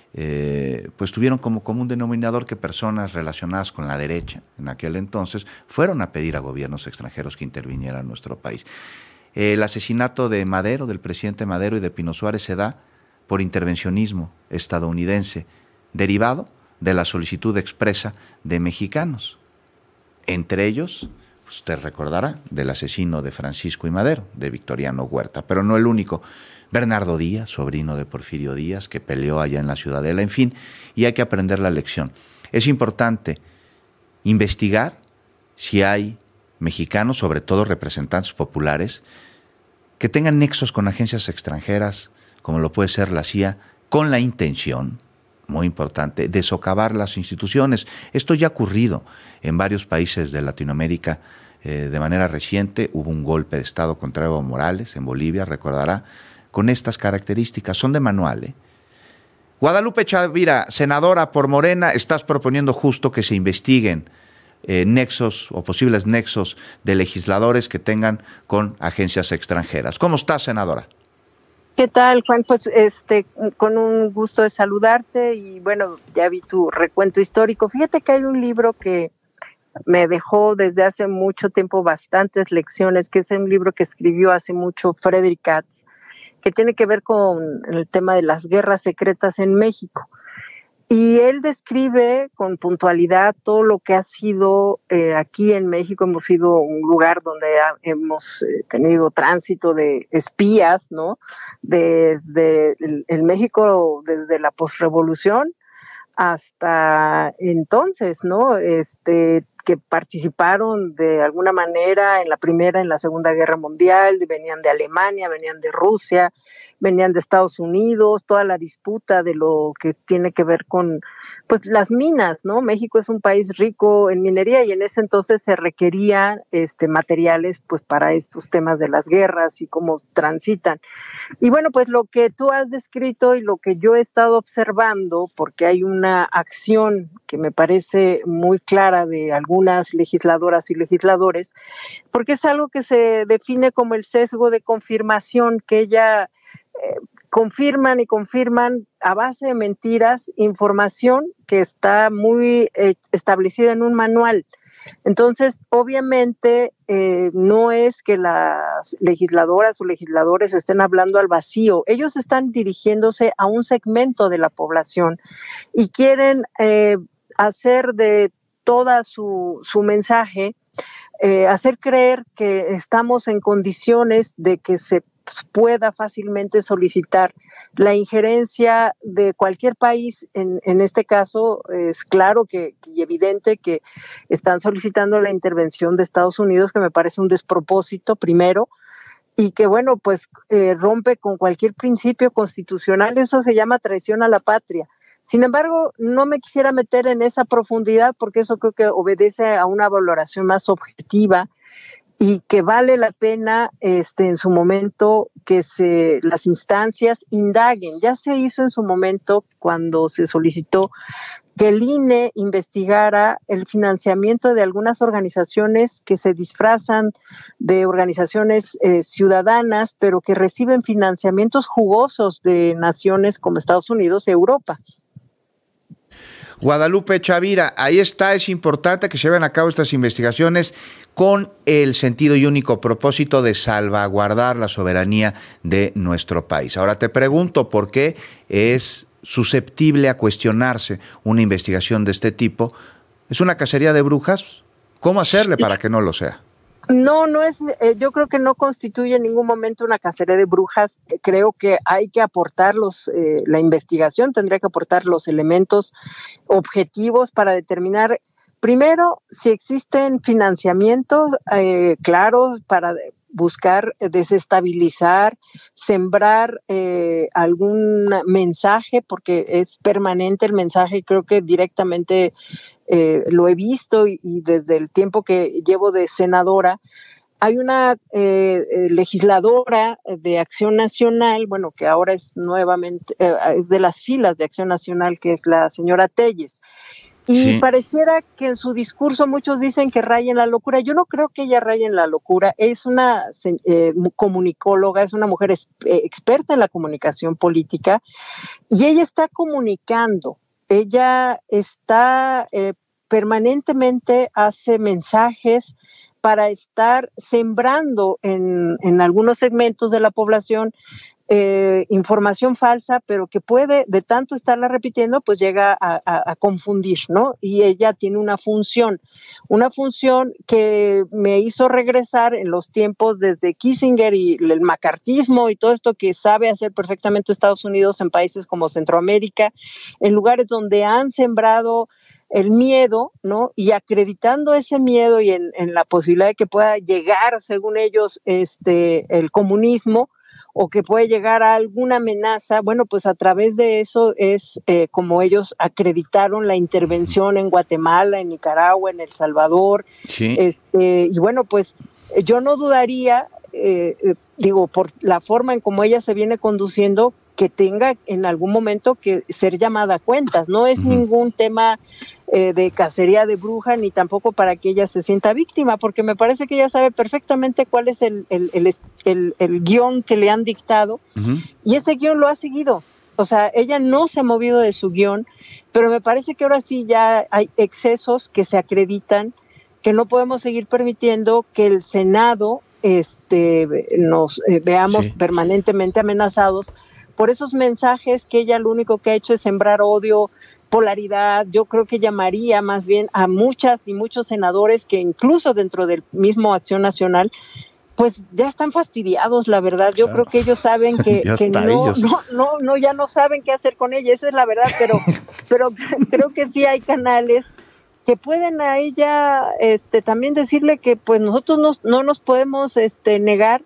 pues tuvieron como común denominador que personas relacionadas con la derecha en aquel entonces fueron a pedir a gobiernos extranjeros que intervinieran en nuestro país. El asesinato de Madero, del presidente Madero, y de Pino Suárez se da por intervencionismo estadounidense derivado de la solicitud expresa de mexicanos, entre ellos, usted recordará, del asesino de Francisco I. Madero, de Victoriano Huerta, pero no el único. Bernardo Díaz, sobrino de Porfirio Díaz, que peleó allá en la Ciudadela, en fin, y hay que aprender la lección. Es importante investigar si hay mexicanos, sobre todo representantes populares, que tengan nexos con agencias extranjeras, como lo puede ser la CIA, con la intención, muy importante, de socavar las instituciones. Esto ya ha ocurrido en varios países de Latinoamérica. De manera reciente hubo un golpe de Estado contra Evo Morales en Bolivia, recordará, con estas características, son de manual. Guadalupe Chavira, senadora por Morena, estás proponiendo justo que se investiguen nexos o posibles nexos de legisladores que tengan con agencias extranjeras. ¿Cómo está, senadora? ¿Qué tal, Juan? Pues con un gusto de saludarte y bueno, ya vi tu recuento histórico. Fíjate que hay un libro que me dejó desde hace mucho tiempo bastantes lecciones, que es un libro que escribió hace mucho Frederick Katz, que tiene que ver con el tema de las guerras secretas en México. Y él describe con puntualidad todo lo que ha sido aquí en México. Hemos sido un lugar donde hemos tenido tránsito de espías, ¿no? Desde el México, desde la posrevolución hasta entonces, ¿no? Que participaron de alguna manera en la Primera, en la Segunda Guerra Mundial, venían de Alemania, venían de Rusia, venían de Estados Unidos, toda la disputa de lo que tiene que ver con pues las minas, ¿no? México es un país rico en minería y en ese entonces se requerían materiales pues para estos temas de las guerras y cómo transitan. Y bueno, pues lo que tú has descrito y lo que yo he estado observando, porque hay una acción que me parece muy clara de algunas legisladoras y legisladores, porque es algo que se define como el sesgo de confirmación, que ella confirman y confirman a base de mentiras información que está muy establecida en un manual. Entonces, obviamente, no es que las legisladoras o legisladores estén hablando al vacío. Ellos están dirigiéndose a un segmento de la población y quieren hacer de toda su mensaje, hacer creer que estamos en condiciones de que se pueda fácilmente solicitar la injerencia de cualquier país. En este caso es claro y evidente que están solicitando la intervención de Estados Unidos, que me parece un despropósito primero, y que bueno, pues rompe con cualquier principio constitucional. Eso se llama traición a la patria. Sin embargo, no me quisiera meter en esa profundidad porque eso creo que obedece a una valoración más objetiva y que vale la pena en su momento que las instancias indaguen. Ya se hizo en su momento cuando se solicitó que el INE investigara el financiamiento de algunas organizaciones que se disfrazan de organizaciones ciudadanas, pero que reciben financiamientos jugosos de naciones como Estados Unidos y Europa. Guadalupe Chavira, ahí está, es importante que se lleven a cabo estas investigaciones con el sentido y único propósito de salvaguardar la soberanía de nuestro país. Ahora te pregunto por qué es susceptible a cuestionarse una investigación de este tipo. ¿Es una cacería de brujas? ¿Cómo hacerle para que no lo sea? No es, yo creo que no constituye en ningún momento una cacería de brujas. Creo que hay que aportar la investigación tendría que aportar los elementos objetivos para determinar, primero, si existen financiamientos claros para buscar desestabilizar, sembrar algún mensaje, porque es permanente el mensaje y creo que directamente lo he visto y desde el tiempo que llevo de senadora. Hay una legisladora de Acción Nacional, bueno, que ahora es nuevamente, es de las filas de Acción Nacional, que es la señora Telles. Y sí, pareciera que en su discurso muchos dicen que raya en la locura. Yo no creo que ella raye en la locura. Es una comunicóloga, es una mujer experta en la comunicación política y ella está comunicando. Ella está permanentemente hace mensajes para estar sembrando en algunos segmentos de la población información falsa, pero que puede, de tanto estarla repitiendo, pues llega a confundir, ¿no? Y ella tiene una función que me hizo regresar en los tiempos desde Kissinger y el macartismo y todo esto que sabe hacer perfectamente Estados Unidos en países como Centroamérica, en lugares donde han sembrado el miedo, ¿no? Y acreditando ese miedo y en la posibilidad de que pueda llegar, según ellos, el comunismo, o que puede llegar a alguna amenaza. Bueno, pues a través de eso es como ellos acreditaron la intervención en Guatemala, en Nicaragua, en El Salvador. Sí. Y bueno, pues yo no dudaría, por la forma en cómo ella se viene conduciendo, que tenga en algún momento que ser llamada a cuentas. No es ningún tema de cacería de bruja, ni tampoco para que ella se sienta víctima, porque me parece que ella sabe perfectamente cuál es el guión que le han dictado, y ese guión lo ha seguido. O sea, ella no se ha movido de su guión, pero me parece que ahora sí ya hay excesos que se acreditan, que no podemos seguir permitiendo que el Senado nos veamos permanentemente amenazados por esos mensajes que ella lo único que ha hecho es sembrar odio, polaridad. Yo creo que llamaría más bien a muchas y muchos senadores que incluso dentro del mismo Acción Nacional pues ya están fastidiados, la verdad. Yo creo que ellos saben que ya no saben qué hacer con ella, esa es la verdad, pero creo que sí hay canales que pueden a ella también decirle que pues nosotros no nos podemos negar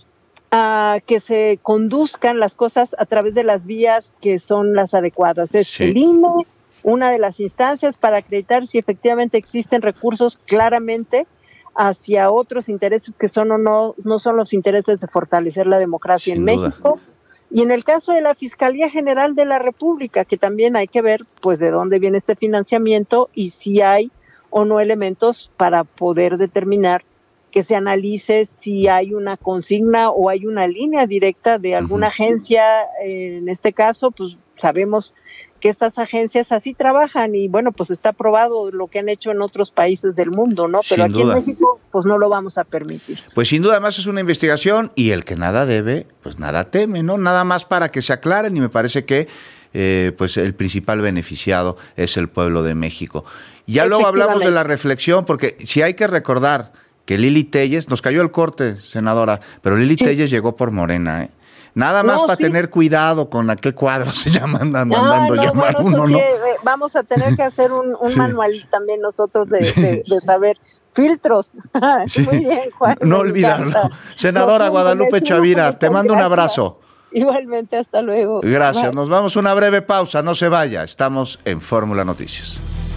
a que se conduzcan las cosas a través de las vías que son las adecuadas. Es el INE, una de las instancias para acreditar si efectivamente existen recursos claramente hacia otros intereses que son o no son los intereses de fortalecer la democracia en México. Y en el caso de la Fiscalía General de la República, que también hay que ver pues de dónde viene este financiamiento y si hay o no elementos para poder determinar que se analice si hay una consigna o hay una línea directa de alguna agencia. En este caso, pues sabemos que estas agencias así trabajan y bueno, pues está probado lo que han hecho en otros países del mundo, ¿no? Pero aquí en México, pues no lo vamos a permitir. Pues sin duda más es una investigación y el que nada debe, pues nada teme, ¿no? Nada más para que se aclaren y me parece que pues el principal beneficiado es el pueblo de México. Ya luego hablamos de la reflexión, porque si hay que recordar que Lili Téllez, nos cayó el corte, senadora, pero Lili Téllez llegó por Morena, ¿eh? Nada más para tener cuidado con a qué cuadro se llaman, mandando llamar uno, ¿no? Vamos a tener que hacer un manual también nosotros de saber filtros. Muy bien, Juan. No olvidarlo. Senadora Guadalupe Chavira, te mando un abrazo. Igualmente, hasta luego. Gracias, nos vamos a una breve pausa, no se vaya, estamos en Fórmula Noticias.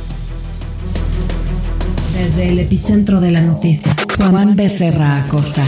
Desde el epicentro de la noticia, Juan Becerra Acosta.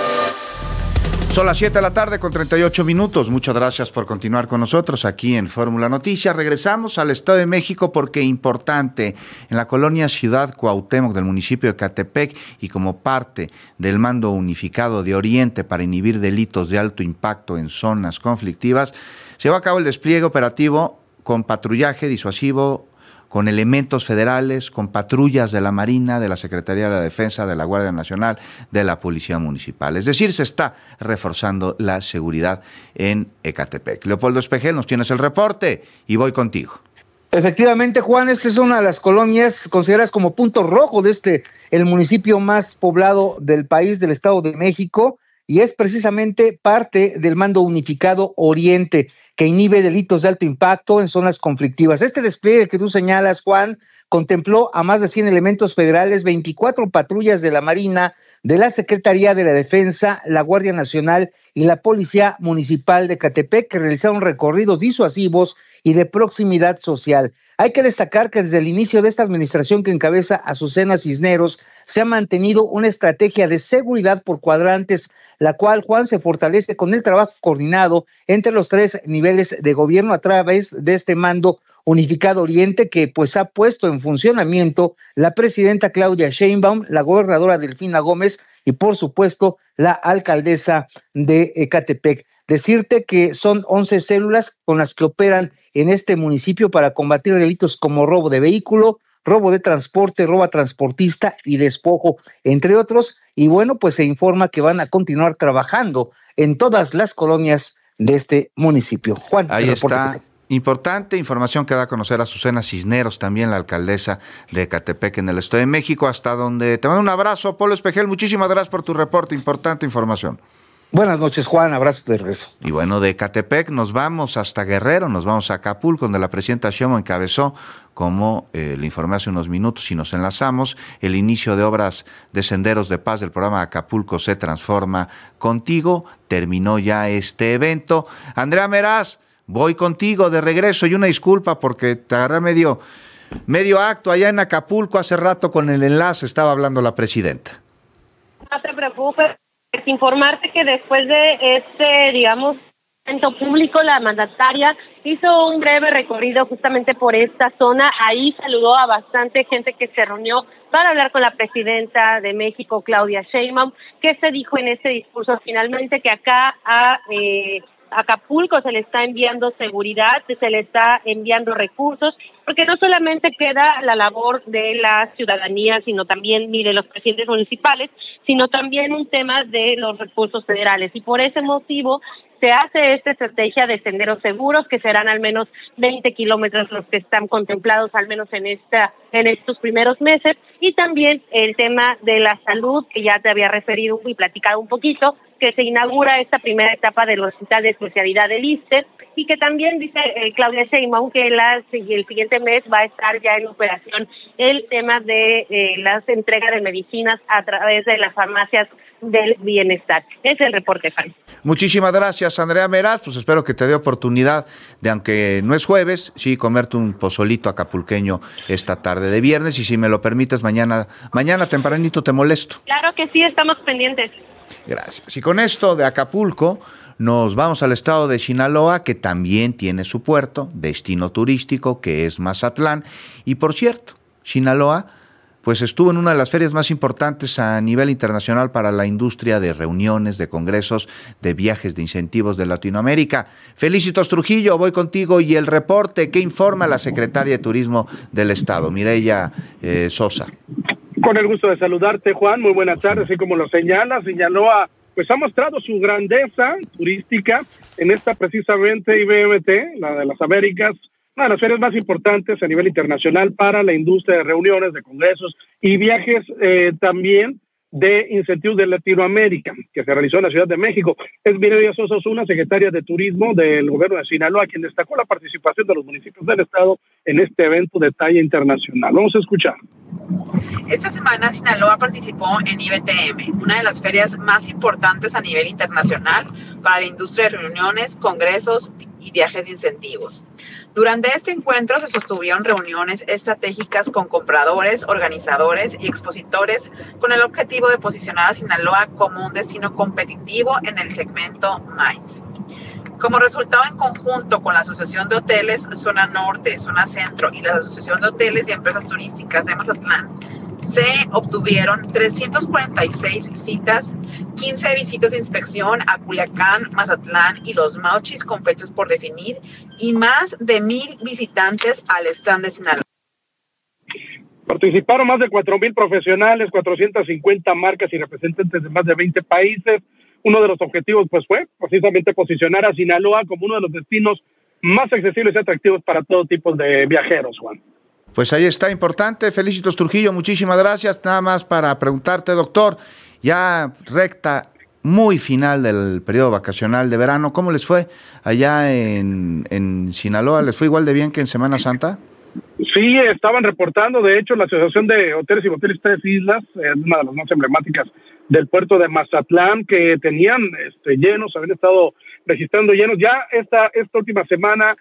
Son las 7 de la tarde con 38 minutos. Muchas gracias por continuar con nosotros aquí en Fórmula Noticias. Regresamos al Estado de México porque importante, en la colonia Ciudad Cuauhtémoc del municipio de Ecatepec y como parte del Mando Unificado de Oriente para inhibir delitos de alto impacto en zonas conflictivas, se llevó a cabo el despliegue operativo con patrullaje disuasivo, con elementos federales, con patrullas de la Marina, de la Secretaría de la Defensa, de la Guardia Nacional, de la Policía Municipal. Es decir, se está reforzando la seguridad en Ecatepec. Leopoldo Espejel, nos tienes el reporte y voy contigo. Efectivamente, Juan, esta es una de las colonias consideradas como punto rojo de el municipio más poblado del país, del Estado de México, y es precisamente parte del Mando Unificado Oriente, que inhibe delitos de alto impacto en zonas conflictivas. Este despliegue que tú señalas, Juan, contempló a más de 100 elementos federales, 24 patrullas de la Marina, de la Secretaría de la Defensa, la Guardia Nacional y la Policía Municipal de Ecatepec, que realizaron recorridos disuasivos y de proximidad social. Hay que destacar que desde el inicio de esta administración que encabeza Azucena Cisneros, se ha mantenido una estrategia de seguridad por cuadrantes, la cual, Juan, se fortalece con el trabajo coordinado entre los 3 niveles de gobierno a través de este Mando Unificado Oriente que pues ha puesto en funcionamiento la presidenta Claudia Sheinbaum, la gobernadora Delfina Gómez y por supuesto la alcaldesa de Ecatepec. Decirte que son 11 células con las que operan en este municipio para combatir delitos como robo de vehículo, robo de transporte, robo a transportista y despojo, entre otros. Y bueno, pues se informa que van a continuar trabajando en todas las colonias de este municipio. Juan, ahí está. Importante información que da a conocer a Azucena Cisneros, también la alcaldesa de Ecatepec en el Estado de México, hasta donde te mando un abrazo, Polo Espejel, muchísimas gracias por tu reporte, importante información. Buenas noches, Juan, abrazo de regreso. Y bueno, de Ecatepec nos vamos hasta Guerrero, nos vamos a Acapulco, donde la presidenta Sheinbaum encabezó, como le informé hace unos minutos y nos enlazamos, el inicio de obras de senderos de paz del programa Acapulco se transforma contigo. Terminó ya este evento. Andrea Meraz, voy contigo de regreso y una disculpa porque te agarré medio acto allá en Acapulco. Hace rato con el enlace estaba hablando la presidenta. No te preocupes, es informarte que después de evento público, la mandataria hizo un breve recorrido justamente por esta zona. Ahí saludó a bastante gente que se reunió para hablar con la presidenta de México, Claudia Sheinbaum. ¿Qué se dijo en ese discurso? Finalmente que acá a Acapulco se le está enviando seguridad, se le está enviando recursos, porque no solamente queda la labor de la ciudadanía, sino también ni de los presidentes municipales, sino también un tema de los recursos federales. Y por ese motivo se hace esta estrategia de senderos seguros, que serán al menos 20 kilómetros los que están contemplados, al menos en estos primeros meses, y también el tema de la salud, que ya te había referido y platicado un poquito, que se inaugura esta primera etapa del Hospital de Especialidad del ISSSTE, y que también dice Claudia Sheinbaum que el siguiente mes va a estar ya en operación el tema de las entregas de medicinas a través de las farmacias del bienestar. Es el reporte, Juan. Muchísimas gracias, Andrea Meraz. Pues espero que te dé oportunidad de, aunque no es jueves, sí, comerte un pozolito acapulqueño esta tarde de viernes, y si me lo permites, mañana tempranito te molesto. Claro que sí, estamos pendientes. Gracias. Y con esto de Acapulco nos vamos al estado de Sinaloa, que también tiene su puerto, destino turístico, que es Mazatlán. Y por cierto, Sinaloa pues estuvo en una de las ferias más importantes a nivel internacional para la industria de reuniones, de congresos, de viajes, de incentivos de Latinoamérica. Felicitos Trujillo, voy contigo y el reporte que informa la secretaria de Turismo del Estado, Mireya Sosa. Con el gusto de saludarte, Juan, muy buenas tardes. Así como lo señala, Sinaloa pues ha mostrado su grandeza turística en esta precisamente IBMT, la de las Américas, una de las ferias más importantes a nivel internacional para la industria de reuniones, de congresos y viajes también de incentivos de Latinoamérica, que se realizó en la Ciudad de México. Es Mireya Sosa Osuna, secretaria de Turismo del gobierno de Sinaloa, quien destacó la participación de los municipios del estado en este evento de talla internacional. Vamos a escuchar. Esta semana Sinaloa participó en IBTM, una de las ferias más importantes a nivel internacional para la industria de reuniones, congresos y viajes de incentivos. Durante este encuentro se sostuvieron reuniones estratégicas con compradores, organizadores y expositores con el objetivo de posicionar a Sinaloa como un destino competitivo en el segmento MICE. Como resultado, en conjunto con la Asociación de Hoteles Zona Norte, Zona Centro y la Asociación de Hoteles y Empresas Turísticas de Mazatlán, se obtuvieron 346 citas, 15 visitas de inspección a Culiacán, Mazatlán y Los Mochis con fechas por definir y más de 1,000 visitantes al stand de Sinaloa. Participaron más de 4,000 profesionales, 450 marcas y representantes de más de 20 países. Uno de los objetivos pues fue precisamente posicionar a Sinaloa como uno de los destinos más accesibles y atractivos para todo tipo de viajeros, Juan. Pues ahí está, importante. Felicitos Trujillo, muchísimas gracias. Nada más para preguntarte, doctor, ya recta muy final del periodo vacacional de verano, ¿cómo les fue allá en Sinaloa? ¿Les fue igual de bien que en Semana Santa? Sí, estaban reportando, de hecho, la Asociación de Hoteles y Hoteles Tres Islas, una de las más emblemáticas del puerto de Mazatlán, que tenían llenos, habían estado registrando llenos. Ya esta última semana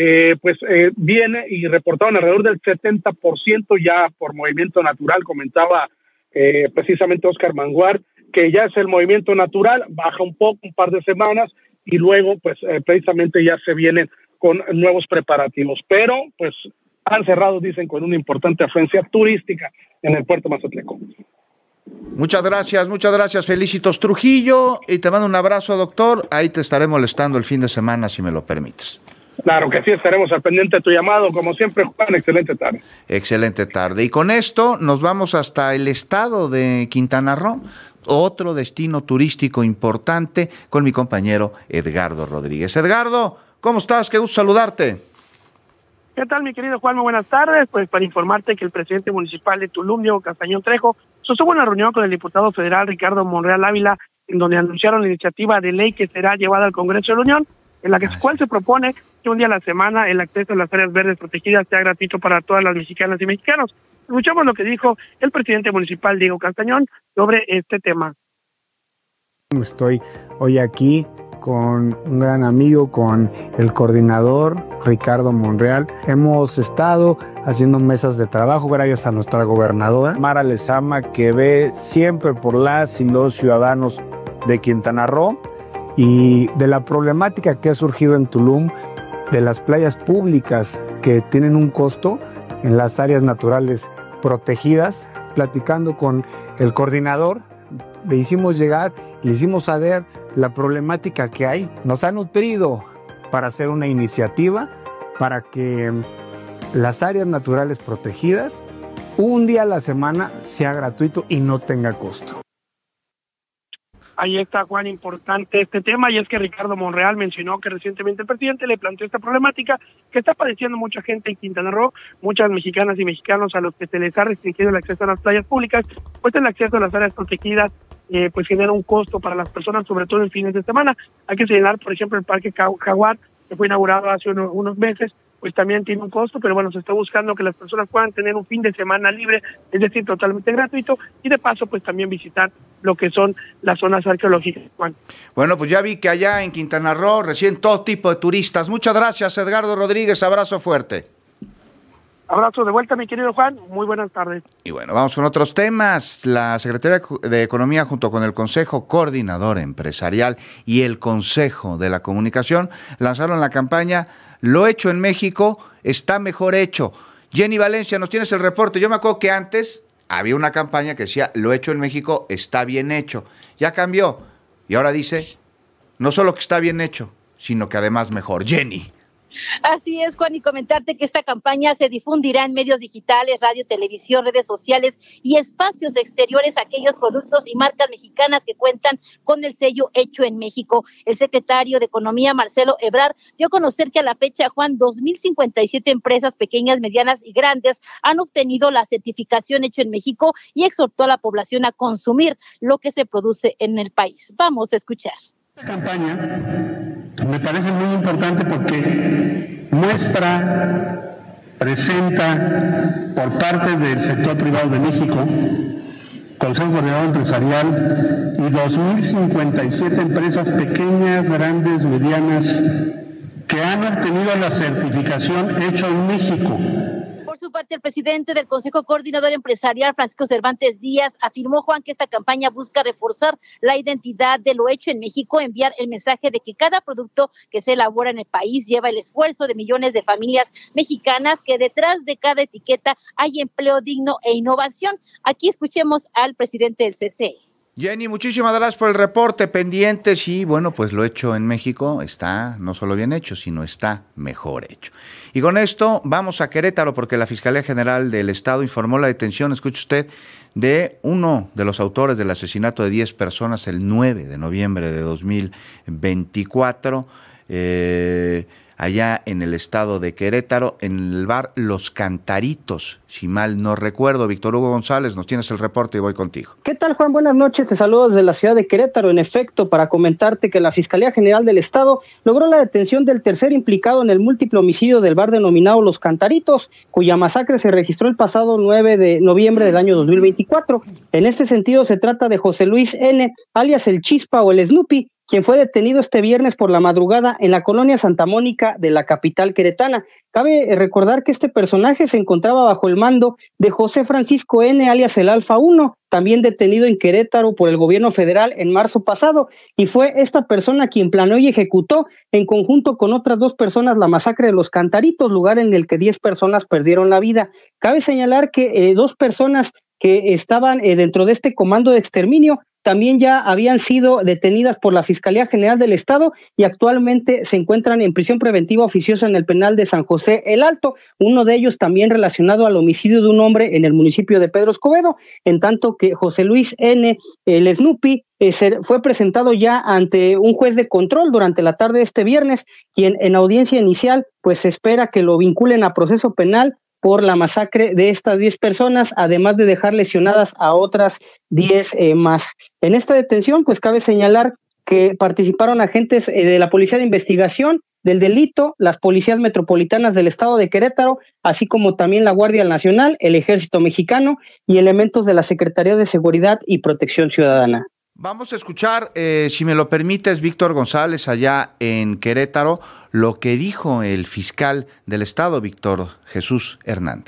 viene y reportaron alrededor del 70% ya por movimiento natural. Comentaba precisamente Oscar Manguar que ya es el movimiento natural, baja un poco, un par de semanas, y luego pues precisamente ya se vienen con nuevos preparativos, pero pues han cerrado, dicen, con una importante afluencia turística en el puerto mazatleco. Muchas gracias, Felicitos Trujillo, y te mando un abrazo, doctor. Ahí te estaré molestando el fin de semana, si me lo permites. Claro que sí, estaremos al pendiente de tu llamado. Como siempre, Juan, excelente tarde. Excelente tarde. Y con esto nos vamos hasta el estado de Quintana Roo, otro destino turístico importante, con mi compañero Edgardo Rodríguez. Edgardo, ¿cómo estás? Qué gusto saludarte. ¿Qué tal, mi querido Juan? Muy buenas tardes. Pues para informarte que el presidente municipal de Tulum, Diego Castañón Trejo, sostuvo una reunión con el diputado federal Ricardo Monreal Ávila, en donde anunciaron la iniciativa de ley que será llevada al Congreso de la Unión, en la cual se propone que un día a la semana el acceso a las áreas verdes protegidas sea gratuito para todas las mexicanas y mexicanos. Escuchamos lo que dijo el presidente municipal Diego Castañón sobre este tema. Estoy hoy aquí con un gran amigo, con el coordinador Ricardo Monreal. Hemos estado haciendo mesas de trabajo gracias a nuestra gobernadora Mara Lezama, que ve siempre por las y los ciudadanos de Quintana Roo, y de la problemática que ha surgido en Tulum, de las playas públicas que tienen un costo en las áreas naturales protegidas. Platicando con el coordinador, le hicimos llegar, le hicimos saber la problemática que hay. Nos ha nutrido para hacer una iniciativa para que las áreas naturales protegidas, un día a la semana, sea gratuito y no tenga costo. Ahí está, Juan, importante este tema, y es que Ricardo Monreal mencionó que recientemente el presidente le planteó esta problemática que está padeciendo mucha gente en Quintana Roo, muchas mexicanas y mexicanos a los que se les ha restringido el acceso a las playas públicas, pues el acceso a las áreas protegidas pues genera un costo para las personas, sobre todo en fines de semana. Hay que señalar, por ejemplo, el Parque Jaguar, que fue inaugurado hace unos meses, pues también tiene un costo, pero bueno, se está buscando que las personas puedan tener un fin de semana libre, es decir, totalmente gratuito, y de paso, pues también visitar lo que son las zonas arqueológicas, Juan. Bueno, pues ya vi que allá en Quintana Roo reciben todo tipo de turistas. Muchas gracias, Edgardo Rodríguez, abrazo fuerte. Abrazo de vuelta, mi querido Juan, muy buenas tardes. Y bueno, vamos con otros temas. La Secretaría de Economía, junto con el Consejo Coordinador Empresarial y el Consejo de la Comunicación, lanzaron la campaña Lo hecho en México está mejor hecho. Jenny Valencia, nos tienes el reporte. Yo me acuerdo que antes había una campaña que decía lo hecho en México está bien hecho. Ya cambió. Y ahora dice, no solo que está bien hecho, sino que además mejor. Jenny. Así es, Juan, y comentarte que esta campaña se difundirá en medios digitales, radio, televisión, redes sociales y espacios exteriores a aquellos productos y marcas mexicanas que cuentan con el sello Hecho en México. El secretario de Economía, Marcelo Ebrard, dio a conocer que a la fecha, Juan, 2,057 empresas pequeñas, medianas y grandes han obtenido la certificación Hecho en México y exhortó a la población a consumir lo que se produce en el país. Vamos a escuchar. Esta campaña me parece muy importante porque presenta por parte del sector privado de México, Consejo Coordinador Empresarial y 2,057 empresas pequeñas, grandes, medianas que han obtenido la certificación Hecho en México. Por su parte, el presidente del Consejo Coordinador Empresarial, Francisco Cervantes Díaz, afirmó, Juan, que esta campaña busca reforzar la identidad de lo hecho en México, enviar el mensaje de que cada producto que se elabora en el país lleva el esfuerzo de millones de familias mexicanas, que detrás de cada etiqueta hay empleo digno e innovación. Aquí escuchemos al presidente del CCE. Jenny, muchísimas gracias por el reporte, pendientes, y bueno, pues lo hecho en México está no solo bien hecho, sino está mejor hecho. Y con esto vamos a Querétaro, porque la Fiscalía General del Estado informó la detención, escuche usted, de uno de los autores del asesinato de 10 personas el 9 de noviembre de 2024, allá en el estado de Querétaro, en el bar Los Cantaritos, si mal no recuerdo. Víctor Hugo González, nos tienes el reporte y voy contigo. ¿Qué tal, Juan? Buenas noches, te saludo desde la ciudad de Querétaro. En efecto, para comentarte que la Fiscalía General del Estado logró la detención del tercer implicado en el múltiple homicidio del bar denominado Los Cantaritos, cuya masacre se registró el pasado 9 de noviembre del año 2024. En este sentido, se trata de José Luis N., alias el Chispa o el Snoopy, quien fue detenido este viernes por la madrugada en la colonia Santa Mónica de la capital queretana. Cabe recordar que este personaje se encontraba bajo el mando de José Francisco N., alias el Alfa 1, también detenido en Querétaro por el gobierno federal en marzo pasado, y fue esta persona quien planeó y ejecutó en conjunto con otras 2 personas la masacre de Los Cantaritos, lugar en el que 10 personas perdieron la vida. Cabe señalar que 2 personas que estaban dentro de este comando de exterminio también ya habían sido detenidas por la Fiscalía General del Estado y actualmente se encuentran en prisión preventiva oficiosa en el penal de San José el Alto, uno de ellos también relacionado al homicidio de un hombre en el municipio de Pedro Escobedo, en tanto que José Luis N., el Snoopy, fue presentado ya ante un juez de control durante la tarde de este viernes, quien en audiencia inicial pues se espera que lo vinculen a proceso penal por la masacre de estas 10 personas, además de dejar lesionadas a otras 10 más. En esta detención, pues cabe señalar que participaron agentes de la Policía de Investigación del Delito, las policías metropolitanas del estado de Querétaro, así como también la Guardia Nacional, el Ejército Mexicano y elementos de la Secretaría de Seguridad y Protección Ciudadana. Vamos a escuchar, si me lo permites, Víctor González, allá en Querétaro, lo que dijo el fiscal del estado, Víctor Jesús Hernández.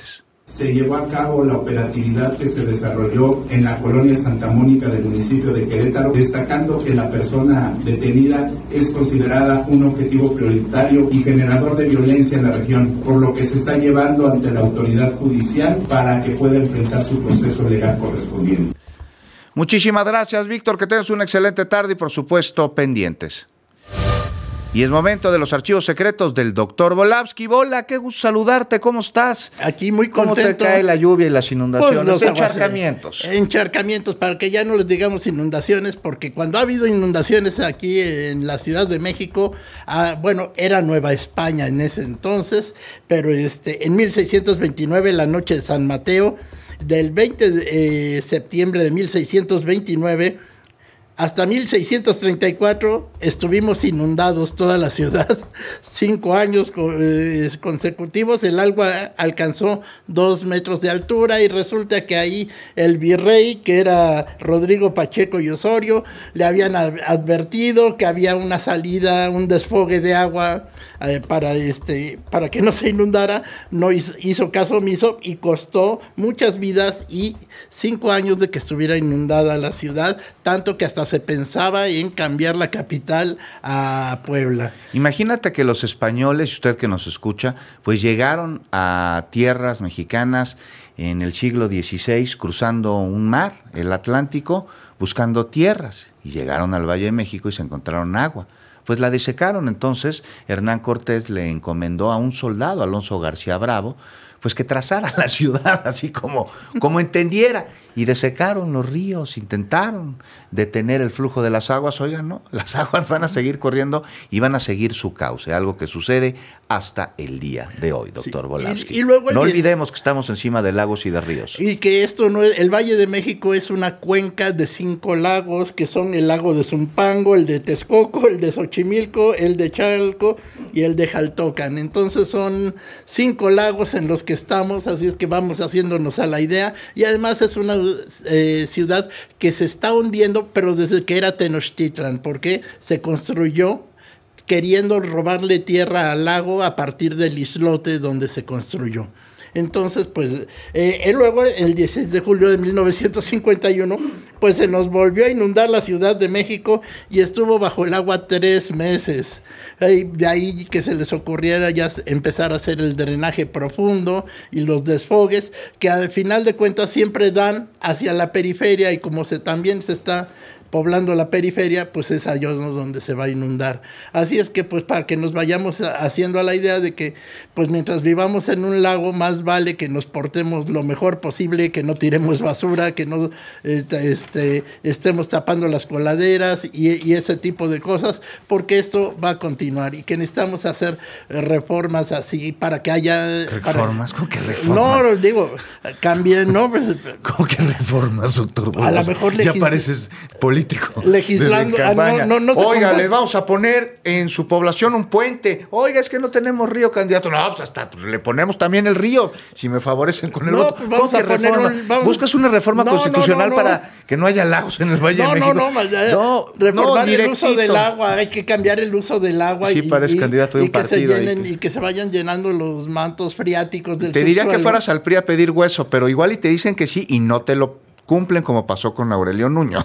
Se llevó a cabo la operatividad que se desarrolló en la colonia Santa Mónica del municipio de Querétaro, destacando que la persona detenida es considerada un objetivo prioritario y generador de violencia en la región, por lo que se está llevando ante la autoridad judicial para que pueda enfrentar su proceso legal correspondiente. Muchísimas gracias, Víctor, que tengas una excelente tarde y por supuesto pendientes. Y es momento de los archivos secretos del doctor Volavsky. Bola, qué gusto saludarte, ¿cómo estás? Aquí muy contento. ¿Cómo te cae la lluvia y las inundaciones? Pues encharcamientos. Encharcamientos, para que ya no les digamos inundaciones, porque cuando ha habido inundaciones aquí en la Ciudad de México, bueno, era Nueva España en ese entonces, pero en 1629, la noche de San Mateo, del 20 de septiembre de 1629, hasta 1634 estuvimos inundados toda la ciudad. 5 años consecutivos el agua alcanzó 2 metros de altura y resulta que ahí el virrey, que era Rodrigo Pacheco y Osorio, le habían advertido que había una salida, un desfogue de agua para que no se inundara. No hizo caso omiso y costó muchas vidas y 5 años de que estuviera inundada la ciudad, tanto que hasta se pensaba en cambiar la capital a Puebla. Imagínate que los españoles, y usted que nos escucha, pues llegaron a tierras mexicanas en el siglo XVI, cruzando un mar, el Atlántico, buscando tierras, y llegaron al Valle de México y se encontraron agua. Pues la desecaron. Entonces Hernán Cortés le encomendó a un soldado, Alonso García Bravo, pues que trazara la ciudad así como entendiera, y desecaron los ríos, intentaron detener el flujo de las aguas. Oigan, no, las aguas van a seguir corriendo y van a seguir su cauce, algo que sucede hasta el día de hoy, doctor Volavsky. Y luego no olvidemos que estamos encima de lagos y de ríos. Y que esto no es, el Valle de México es una cuenca de 5 lagos, que son el lago de Zumpango, el de Texcoco, el de Xochimilco, el de Chalco y el de Jaltocan. Entonces son 5 lagos en los que estamos, así es que vamos haciéndonos a la idea, y además es una ciudad que se está hundiendo, pero desde que era Tenochtitlan, porque se construyó queriendo robarle tierra al lago a partir del islote donde se construyó. Entonces, pues, luego, el 16 de julio de 1951, pues se nos volvió a inundar la Ciudad de México y estuvo bajo el agua 3 meses. De ahí que se les ocurriera ya empezar a hacer el drenaje profundo y los desfogues, que al final de cuentas siempre dan hacia la periferia, y como también se está poblando la periferia, pues es allá donde se va a inundar. Así es que, pues, para que nos vayamos haciendo a la idea de que, pues, mientras vivamos en un lago, más vale que nos portemos lo mejor posible, que no tiremos basura, que no estemos tapando las coladeras y ese tipo de cosas, porque esto va a continuar y que necesitamos hacer reformas así para que haya... ¿Reformas? ¿Cómo que reformas? No, digo, cambien, ¿no? ¿Cómo que reformas, doctor? A lo mejor ya pareces político. Legislando. Oiga, le vamos a poner en su población un puente. Oiga, es que no tenemos río, candidato. No, pues hasta le ponemos también el río, si me favorecen con el voto. Pues vamos a poner ¿Buscas una reforma constitucional para que no haya lagos en el Valle de México? Reformar el uso del agua. Hay que cambiar el uso del agua. Sí, parece candidato de un partido. Y que se vayan llenando los mantos freáticos del Te diría que fueras al PRI a pedir hueso, pero igual y te dicen que sí y no te lo cumplen, como pasó con Aurelio Nuño.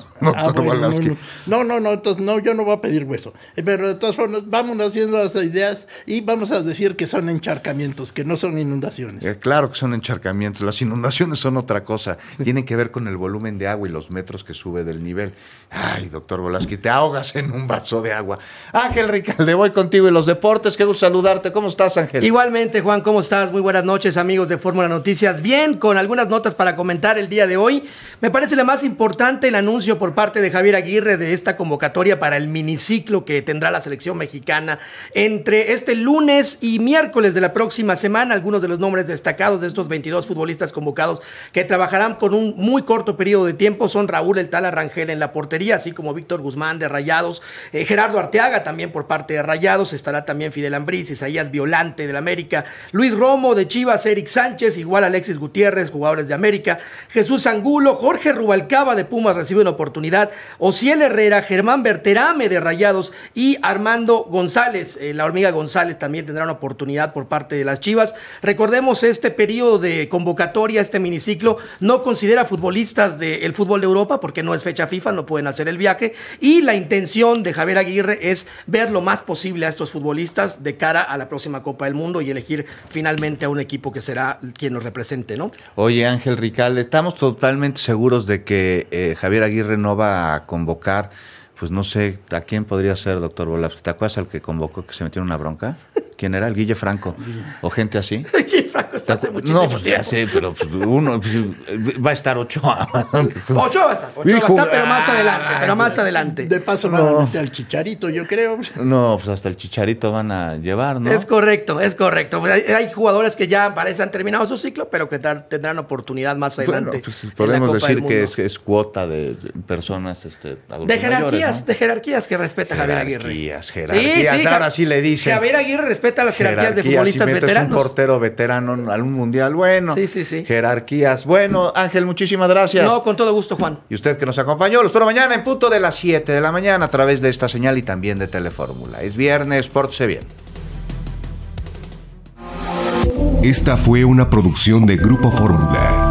Entonces no, yo no voy a pedir hueso. Pero de todas formas, vamos haciendo las ideas y vamos a decir que son encharcamientos, que no son inundaciones. Claro que son encharcamientos. Las inundaciones son otra cosa. Tienen que ver con el volumen de agua y los metros que sube del nivel. Ay, doctor Volavsky, te ahogas en un vaso de agua. Ángel Ricalde, voy contigo y los deportes. Qué gusto saludarte. ¿Cómo estás, Ángel? Igualmente, Juan, ¿cómo estás? Muy buenas noches, amigos de Fórmula Noticias. Bien, con algunas notas para comentar el día de hoy. Me parece la más importante el anuncio por parte de Javier Aguirre de esta convocatoria para el miniciclo que tendrá la selección mexicana entre este lunes y miércoles de la próxima semana. Algunos de los nombres destacados de estos 22 futbolistas convocados que trabajarán con un muy corto periodo de tiempo son Raúl El Tala Rangel en la portería, así como Víctor Guzmán de Rayados, Gerardo Arteaga también por parte de Rayados, estará también Fidel Ambriz, Isaías Violante del América, Luis Romo de Chivas, Eric Sánchez, igual Alexis Gutiérrez, jugadores de América, Jesús Angulo, Jorge Rubalcaba de Pumas recibe una oportunidad, Ociel Herrera, Germán Berterame de Rayados y Armando González, la hormiga González también tendrá una oportunidad por parte de las Chivas. Recordemos este periodo de convocatoria, este miniciclo, no considera futbolistas del fútbol de Europa porque no es fecha FIFA, no pueden hacer el viaje, y la intención de Javier Aguirre es ver lo más posible a estos futbolistas de cara a la próxima Copa del Mundo y elegir finalmente a un equipo que será quien nos represente, ¿no? Oye, Ángel Ricalde, estamos totalmente seguros de que Javier Aguirre no va a convocar, pues no sé, ¿a quién podría ser, doctor Volapsky? ¿Te acuerdas al que convocó que se metió en una bronca? ¿Quién era? ¿El Guille Franco? ¿O gente así? Guille Franco está hace muchísimo tiempo. Ya sé, pero pues, uno va a estar Ochoa. Ochoa va a estar, pero más adelante, De paso van a meter al Chicharito, yo creo. No, pues hasta el Chicharito van a llevar, ¿no? Es correcto. Hay jugadores que ya parece han terminado su ciclo, pero que tendrán oportunidad más adelante. Bueno, pues podemos decir que es cuota de personas adultos de jerarquías, mayores, ¿no? De jerarquías que respeta Javier Aguirre. Jerarquías, sí, ahora sí le dicen. Javier Aguirre respeta las jerarquías de futbolistas si metes veteranos. Un portero veterano a un mundial, bueno. Sí. Jerarquías. Bueno, Ángel, muchísimas gracias. No, con todo gusto, Juan. Y usted que nos acompañó, los espero mañana en punto de las 7 de la mañana a través de esta señal y también de Telefórmula. Es viernes, pórtese bien. Esta fue una producción de Grupo Fórmula.